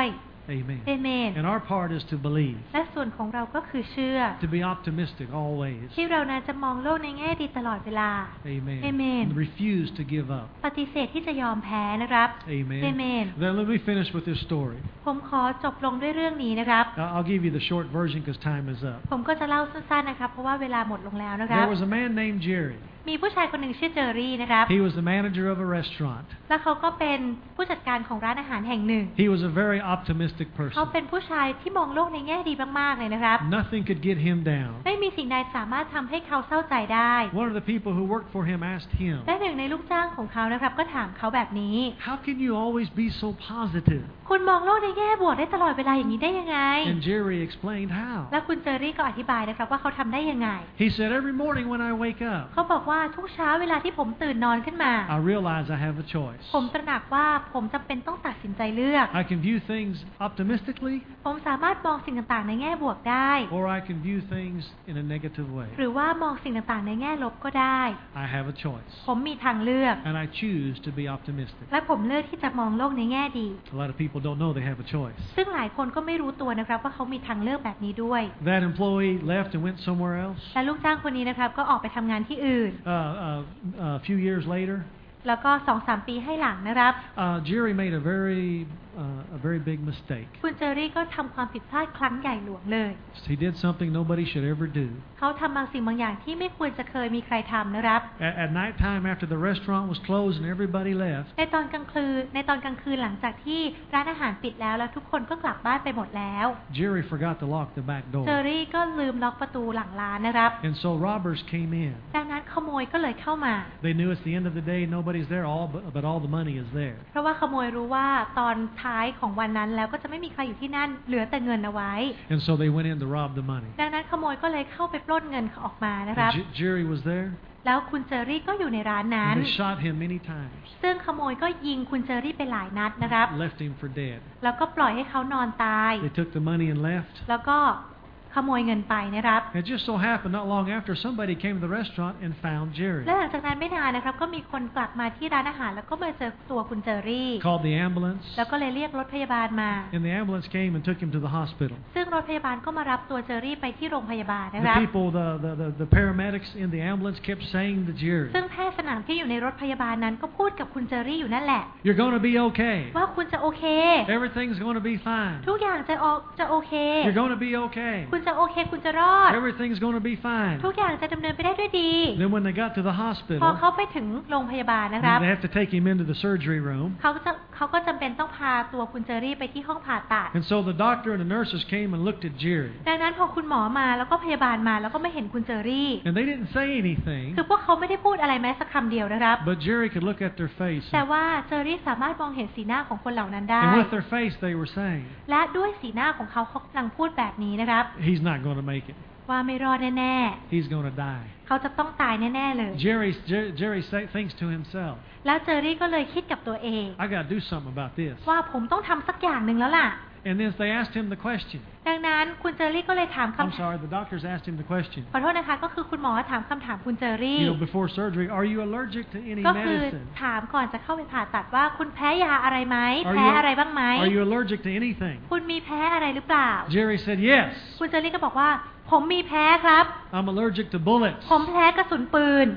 Amen. Amen. And our part is to believe. และส่วนของเราก็คือเชื่อ To be optimistic always. ที่เรานั้นจะมองโลกในแง่ดีตลอดเวลา Amen. Amen. And refuse to give up. ปฏิเสธที่จะยอมแพ้นะครับ Amen. Amen. Then let me finish with this story. ผมขอจบลงด้วยเรื่องนี้นะครับ I'll give you the short version because time is up. ผมก็จะเล่าสั้นๆนะครับเพราะว่าเวลาหมดลงแล้วนะครับ There was a man named Jerry. มีผู้ชายคนหนึ่งชื่อเจอรี่นะครับ He was the manager of a restaurant. และเขาก็เป็นผู้จัดการของร้านอาหารแห่งหนึ่ง He was a very optimistic เขา person. เป็นผู้ชายที่มองโลกในแง่ดีมากๆเลยนะครับ Nothing could get him down. ไม่มีสิ่งใดสามารถทำให้เขาเศร้าใจได้ One of the people who worked for him asked him, และหนึ่งในลูกจ้างของเขานะครับก็ถามเขาแบบนี้ How can you always be so positive? คุณมองโลกในแง่บวกได้ตลอดเวลาอย่างนี้ได้ยังไง And Jerry explained how. และคุณเจอรี่ก็อธิบายนะครับว่าเขาทำได้ยังไง He said, Every morning when I wake up, เขาบอกว่าทุกเช้าเวลาที่ผมตื่นนอนขึ้นมา I realize I have a choice. ผมตระหนักว่าผมจำเป็นต้องตัดสินใจเลือก I can view things optimistically, ผมสามารถมองสิ่งต่างๆในแง่บวกได้ or I can view things in a negative way. หรือว่ามองสิ่งต่างๆในแง่ลบก็ได้ I have a choice. ผมมีทางเลือก And I choose to be optimistic. และผมเลือกที่จะมองโลกในแง่ดี A lot of people don't know they have a choice. ซึ่งหลายคนก็ไม่รู้ตัวนะครับว่าเขามีทางเลือกแบบนี้ด้วย That employee left and went somewhere else. และลูกจ้างคนนี้นะครับก็ออกไปทำงานที่อื่น Uh, uh, a few years later, แล้วก็สองสามปีให้หลังนะครับ uh, Jerry made a very, uh, a very big mistake. คุณเจอรี่ก็ทำความผิดพลาดครั้งใหญ่หลวงเลย He did something nobody should ever do. เขาทำบางสิ่งบางอย่างที่ไม่ควรจะเคยมีใครทำนะครับ At, at night time, after the restaurant was closed and everybody left, ในตอนกลางคืนในตอนกลางคืนหลังจากที่ร้านอาหารปิดแล้วแล้วทุกคนก็กลับบ้านไปหมดแล้ว Jerry forgot to lock the back เจอ door. รี่ก็ลืมล็อกประตูหลังร้านนะครับ And so robbers came in. ดังนั้นขโมยก็เลยเข้ามา They knew it's the end of the day, nobody's there, all but, but all the money is there. เพราะว่าขโมยรู้ว่าตอนท้ายของวันนั้นแล้วก็จะไม่มีใครอยู่ที่นั่นเหลือแต่เงินเอาไว้ And so they went in to rob the money. ดังนั้นขโมยก็เลยเข้าไปปล้นเงินออกมานะครับ And J- Jerry was there, แล้วคุณเจอรี่ก็อยู่ในร้านนั้น and they shot him many times, ซึ่งขโมยก็ยิงคุณเจอรี่ไปหลายนัดนะครับ left him for dead. แล้วก็ปล่อยให้เขานอนตาย They took the money and left. แล้วก็ขโมยเงินไปนะครับ It just so happened not long after somebody came to the restaurant and found Jerry. และหลังจากนั้นไม่นานนะครับก็มีคนกลับมาที่ร้านอาหารแล้วก็มาเจอตัวคุณเจอรี่ Called the ambulance, แล้วก็เลยเรียกรถพยาบาลมา and the ambulance came and took him to the hospital. ซึ่งรถพยาบาลก็มารับตัวเจอรี่ไปที่โรงพยาบาลนะค The รับ people, the, the, the, the paramedics in the ambulance kept saying to Jerry, ซึ่งแพทย์สนามที่อยู่ในรถพยาบาลนั้นก็พูดกับคุณเจอรี่อยู่นั่นแหละ You're going to be okay. ว่าคุณจะโอเค Everything's going to be fine. ทุกอย่างจะออกจะโอเค You're going to be okay. คุณจะโอเคคุณจะรอด Everything's going to be fine. ทุกอย่างจะดำเนินไปได้ด้วยดี Then when they got to the พอ hospital, เขาไปถึงโรงพยาบาลนะครับ they have to take him into the surgery room. เขาก็จะเขาก็จำเป็นต้องพาตัวคุณเจอรี่ไปที่ห้องผ่าตัด And so the doctor and the nurses came and looked at Jerry. ดังนั้นพอคุณหมอมาแล้วก็พยาบาลมาแล้วก็ไม่เห็นคุณเจอรี่ And they didn't say anything, คือพวกเขาไม่ได้พูดอะไรแม้สักคำเดียวนะครับ but Jerry could look at their face. แต่ว่าเจอรี่สามารถมองเห็นสีหน้าของคนเหล่านั้นได้ And with their face, they were saying, และด้วยสีหน้าของเขาเขากำลังพูดแบบนี้นะครับ he's not going to make it. ว่าไม่รอดแน่ He's going to die. ๆเขาจะต้องตายแน่ๆเลย Jerry, Jer- Jerry say, thinks to himself, แล้วเจอรี่ก็เลยคิดกับตัวเอง I got to do something about this. ว่าผมต้องทำสักอย่างหนึ่งแล้วล่ะ And then they asked him the question. ดังนั้นคุณเจอรี่ก็เลยถาม I'm คำถาม sorry, the doctors asked him the question. ขอโทษนะคะก็คือคุณหมอถามคำถามคุณเจอรี่ You know, before surgery, are you allergic to any ก็คือ medicine? ถามก่อนจะเข้าไปผ่าตัดว่าคุณแพ้ยาอะไรไหม Are แพ้ you, อะไรบ้างไหม are you allergic to anything? คุณมีแพ้อะไรหรือเปล่า Jerry said, yes. คุณเจอรี่ก็บอกว่าผมมีแพ้ครับ I'm allergic to bullets. ผมแพ้กระสุนปืน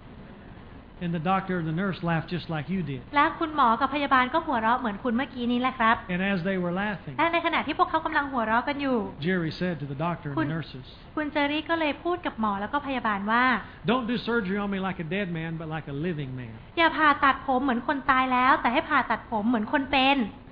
And the doctor and the nurse laughed just like you did. และคุณหมอกับพยาบาลก็หัวเราะเหมือนคุณเมื่อกี้นี้แหละครับ And as they were laughing, และในขณะที่พวกเขากำลังหัวเราะกันอยู่ Jerry said to the doctor and คุณ the nurses, คุณเจอรี่ก็เลยพูดกับหมอแล้วก็พยาบาลว่า don't do surgery on me like a dead man, but like a living man. อย่าผ่าตัดผมเหมือนคนตายแล้ว แต่ให้ผ่าตัดผมเหมือนคนเป็น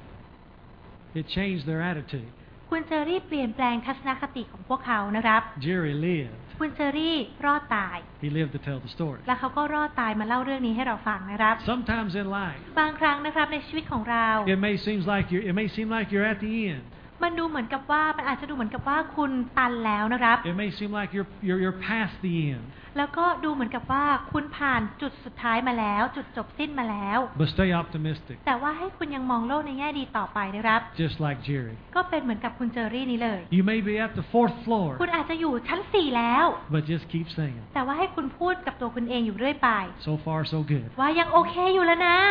It changed their attitude. คุณเจอรี่เปลี่ยนแปลงทัศนคติของพวกเขานะครับ Jerry lived. คุณเจอรี่รอดตาย He lived to tell the story. และเขาก็รอดตายมาเล่าเรื่องนี้ให้เราฟังนะครับ Sometimes in life, บางครั้งนะครับในชีวิตของเรา it may seem like you're, it may seem like you're at the end. มันดูเหมือนกับว่ามันอาจจะดูเหมือนกับว่าคุณตันแล้วนะครับ It may seem like you're, you're, you're past the end. แล้วก็ดูเหมือนกับว่าคุณผ่านจุดสุดท้ายมาแล้ว จุดจบสิ้นมาแล้ว But stay optimistic, แต่ว่าให้คุณยังมองโลกในแง่ดีต่อไปนะครับ just like Jerry. ก็เป็นเหมือนกับคุณเจอรี่นี้เลย You may be at the fourth floor, คุณอาจจะอยู่ชั้นสี่แล้ว but just keep saying, แต่ว่าให้คุณพูดกับตัวคุณเองอยู่เรื่อยไป so far so good. ว่ายังโอเคอยู่แล้วนะ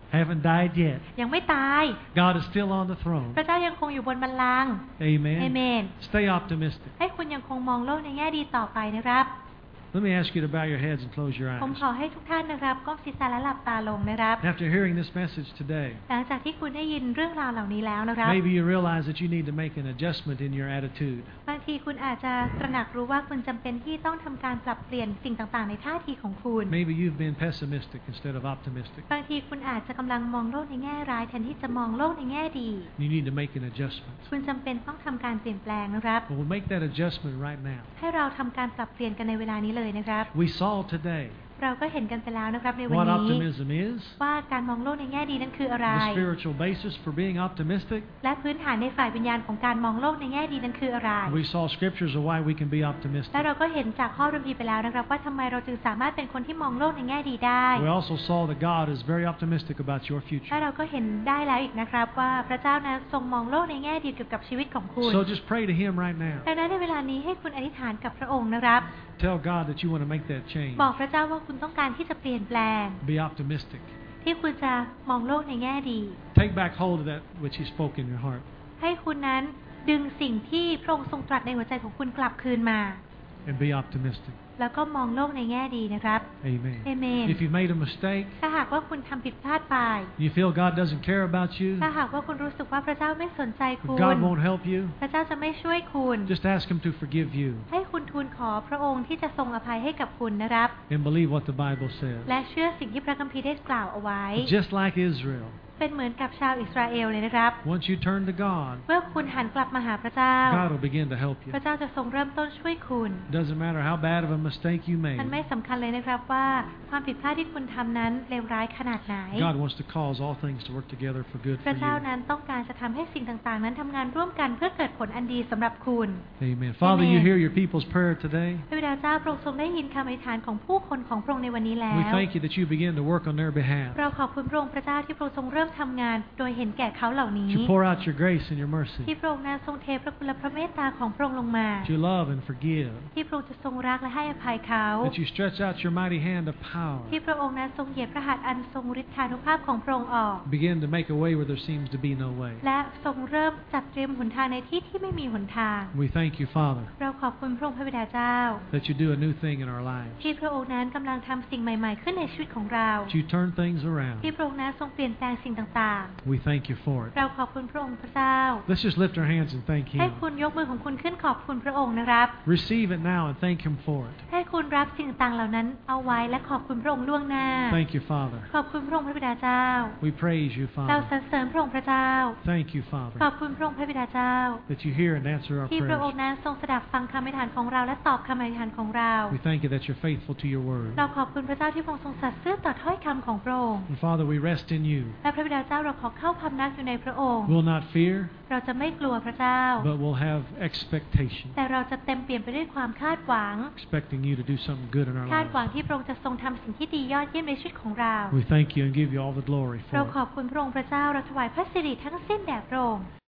haven't died yet. ยังไม่ตาย God is still on the throne. พระเจ้ายังคงอยู่บนบัลลังก์ Amen. เอเมน Stay optimistic. ให้คุณยังคงมองโลกในแง่ดีต่อไปนะครับ Let me ask you to bow your heads and close your ผม eyes. ขอให้ทุกท่านนะครับก้มศีรษะและหลับตาลงนะครับ After hearing this message today, หลังจากที่คุณได้ยินเรื่องราวเหล่านี้แล้วนะครับ maybe you realize that you need to make an adjustment in your attitude. บางทีคุณอาจจะตระหนักรู้ว่าคุณจำเป็นที่ต้องทำการปรับเปลี่ยนสิ่งต่างๆในท่าทีของคุณ Maybe you've been pessimistic instead of optimistic. บางทีคุณอาจจะกำลังมองโลกในแง่ร้ายแทนที่จะมองโลกในแง่ดี You need to make an adjustment. คุณจำเป็นต้องทำการเปลี่ยนแปลงนะครับ Well, we'll make that adjustment right now. ให้เราทำการปรับเปลี่ยนกันในเวลานี้เลยนะครับ We saw today เราก็เห็นกันไปแล้วนะครับในวัน what นี้ optimism is, ว่าการมองโลกในแง่ดีนั้นคืออะไร the spiritual basis for being optimistic. และพื้นฐานในฝ่ายวิญญาณของการมองโลกในแง่ดีนั้นคืออะไร We saw scriptures of why we can be และ optimistic. เราก็เห็นจากข้อรพีไปแล้วนะครับว่าทำไมเราจึงสามารถเป็นคนที่มองโลกในแง่ดีได้ We also saw that God is very optimistic about your และ future. เราก็เห็นได้แล้วอีกนะครับว่าพระเจ้านั้นทรงมองโลกในแง่ดีเกี่ยวกับชีวิตของคุณ So just pray to Him right now. ดังนั้นในเวลานี้ให้คุณอธิษฐานกับพระองค์นะครับ Tell God that you want to make that change. บอกพระเจ้าว่าคุณต้องการที่จะเปลี่ยนแปลง Be optimistic. ที่คุณจะมองโลกในแง่ดี Take back hold of that which He spoke in your heart ให้คุณนั้นดึงสิ่งที่พระองค์ทรงตรัสในหัวใจของคุณกลับคืนมา and be optimistic. แล้วก็มองโลกในแง่ดีนะครับ Amen. Amen. If you've made a mistake, ถ้าหากว่าคุณทำผิดพลาดไป you feel God doesn't care about you, ถ้าหากว่าคุณรู้สึกว่าพระเจ้าไม่สนใจคุ if ณ God won't help you, พระเจ้าจะไม่ช่วยคุณ just ask Him to forgive you ให้คุณทูลขอพระองค์ที่จะทรงอภัยให้กับคุณนะครับ and believe what the Bible says. และเชื่อสิ่งที่พระคัมภีร์ได้กล่าวเอาไว้ Just like Israel, เป็นเหมือนกับชาวอิสราเอลเลยนะครับ once you turn to God, เมื่อคุณหันกลับมาหาพระเจ้า God will begin to help you. พระเจ้าจะทรงเริ่มต้นช่วยคุณ Doesn't matter how bad of a mistake you มัน made, ไม่สำคัญเลยนะครับว่าความผิดพลาดที่คุณทำนั้นเลวร้ายขนาดไหน God wants to cause all things to work together for good พ for ระเจ้า you. นั้นต้องการจะทำให้สิ่งต่างๆ นั้นทำงานร่วมกันเพื่อเกิดผลอันดีสำหรับคุณ Amen. Father, you hear your people's prayer today. พระบิดาเจ้าพระองค์ทรงได้ยินคำอธิษฐานของผู้คนของพระองค์ในวันนี้แล้ We ว thank you that you begin to work on their behalf. เราขอบคุณพระองค์พระเจ้าที่พระองค์ทรงเริ่มทำงาน โดยเห็นแก่เขาเหล่านี้ That you pour out your grace and your mercy. ที่พระองค์นั้นทรงเทพระคุณและพระเมตตาของพระองค์ลงมา That you love and forgive. ที่พระองค์จะทรงรักและให้อภัยเขา That you stretch out your mighty hand of power. ที่พระองค์นั้นทรงเหยียดพระหัตถ์อันทรงฤทธานุภาพของพระองค์ออก Begin to make a way where there seems to be no way. และทรงเริ่มจัดเตรียมหนทางในที่ที่ไม่มีหนทาง We thank you, Father, เราขอบคุณพระองค์พระบิดาเจ้า that you do a new thing in our lives. ที่พระองค์นั้นกำลังทำสิ่งใหม่ๆขึ้นในชีวิตของเรา That you turn things around. ที่พระองค์นั้นทรงเปลี่ยนแปลงสิ่งต่าง We thank you for ๆ it. เราขอบคุณพระองค์พระเจ้า Let's just lift our hands and thank ให้ Him. คุณยกมือของคุณขึ้นขอบคุณพระองค์นะครับ Receive it now and thank Him for it. ให้คุณรับสิ่งต่างๆเหล่านั้นเอาไว้และขอบคุณพระองค์ล่วงหน้า Thank you, Father. ขอบคุณพระองค์พระบิดาเจ้า We praise you, เราสร Father. รเสริญพระองค์พระเจ้า Thank you, ขอบ Father, คุณพระองค์พระบิดาเจ้า that you hear and answer our ที่พระอง prayers. ค์นั้นทรงสดับฟังคำอธิษฐานของเราและตอบคำอธิษฐานของเรา We thank you that you're faithful to your word. เราขอบคุณพระเจ้าที่พระองค์ทรงสัตย์ซื่อต่อถ้อยคำของพระองค์ And Father, we rest in you. และพระบิดาเจ้าเราขอเข้าพำนักอยู่ในพระองค์ We'll not fear, เราจะไม่กลัวพระเจ้า but we'll have expectation, แต่เราจะเต็มเปลี่ยนไปด้วยความคาดหวัง expecting you to do something good in our คาดหวัง lives. ที่พระองค์จะทรงทำสิ่งที่ดียอดเยี่ยมในชีวิตของเรา We thank you and give you all the glory เรา for ขอบคุณพระองค์พระเจ้าเราถวายพระสิริทั้งสิ้นแด่พระองค์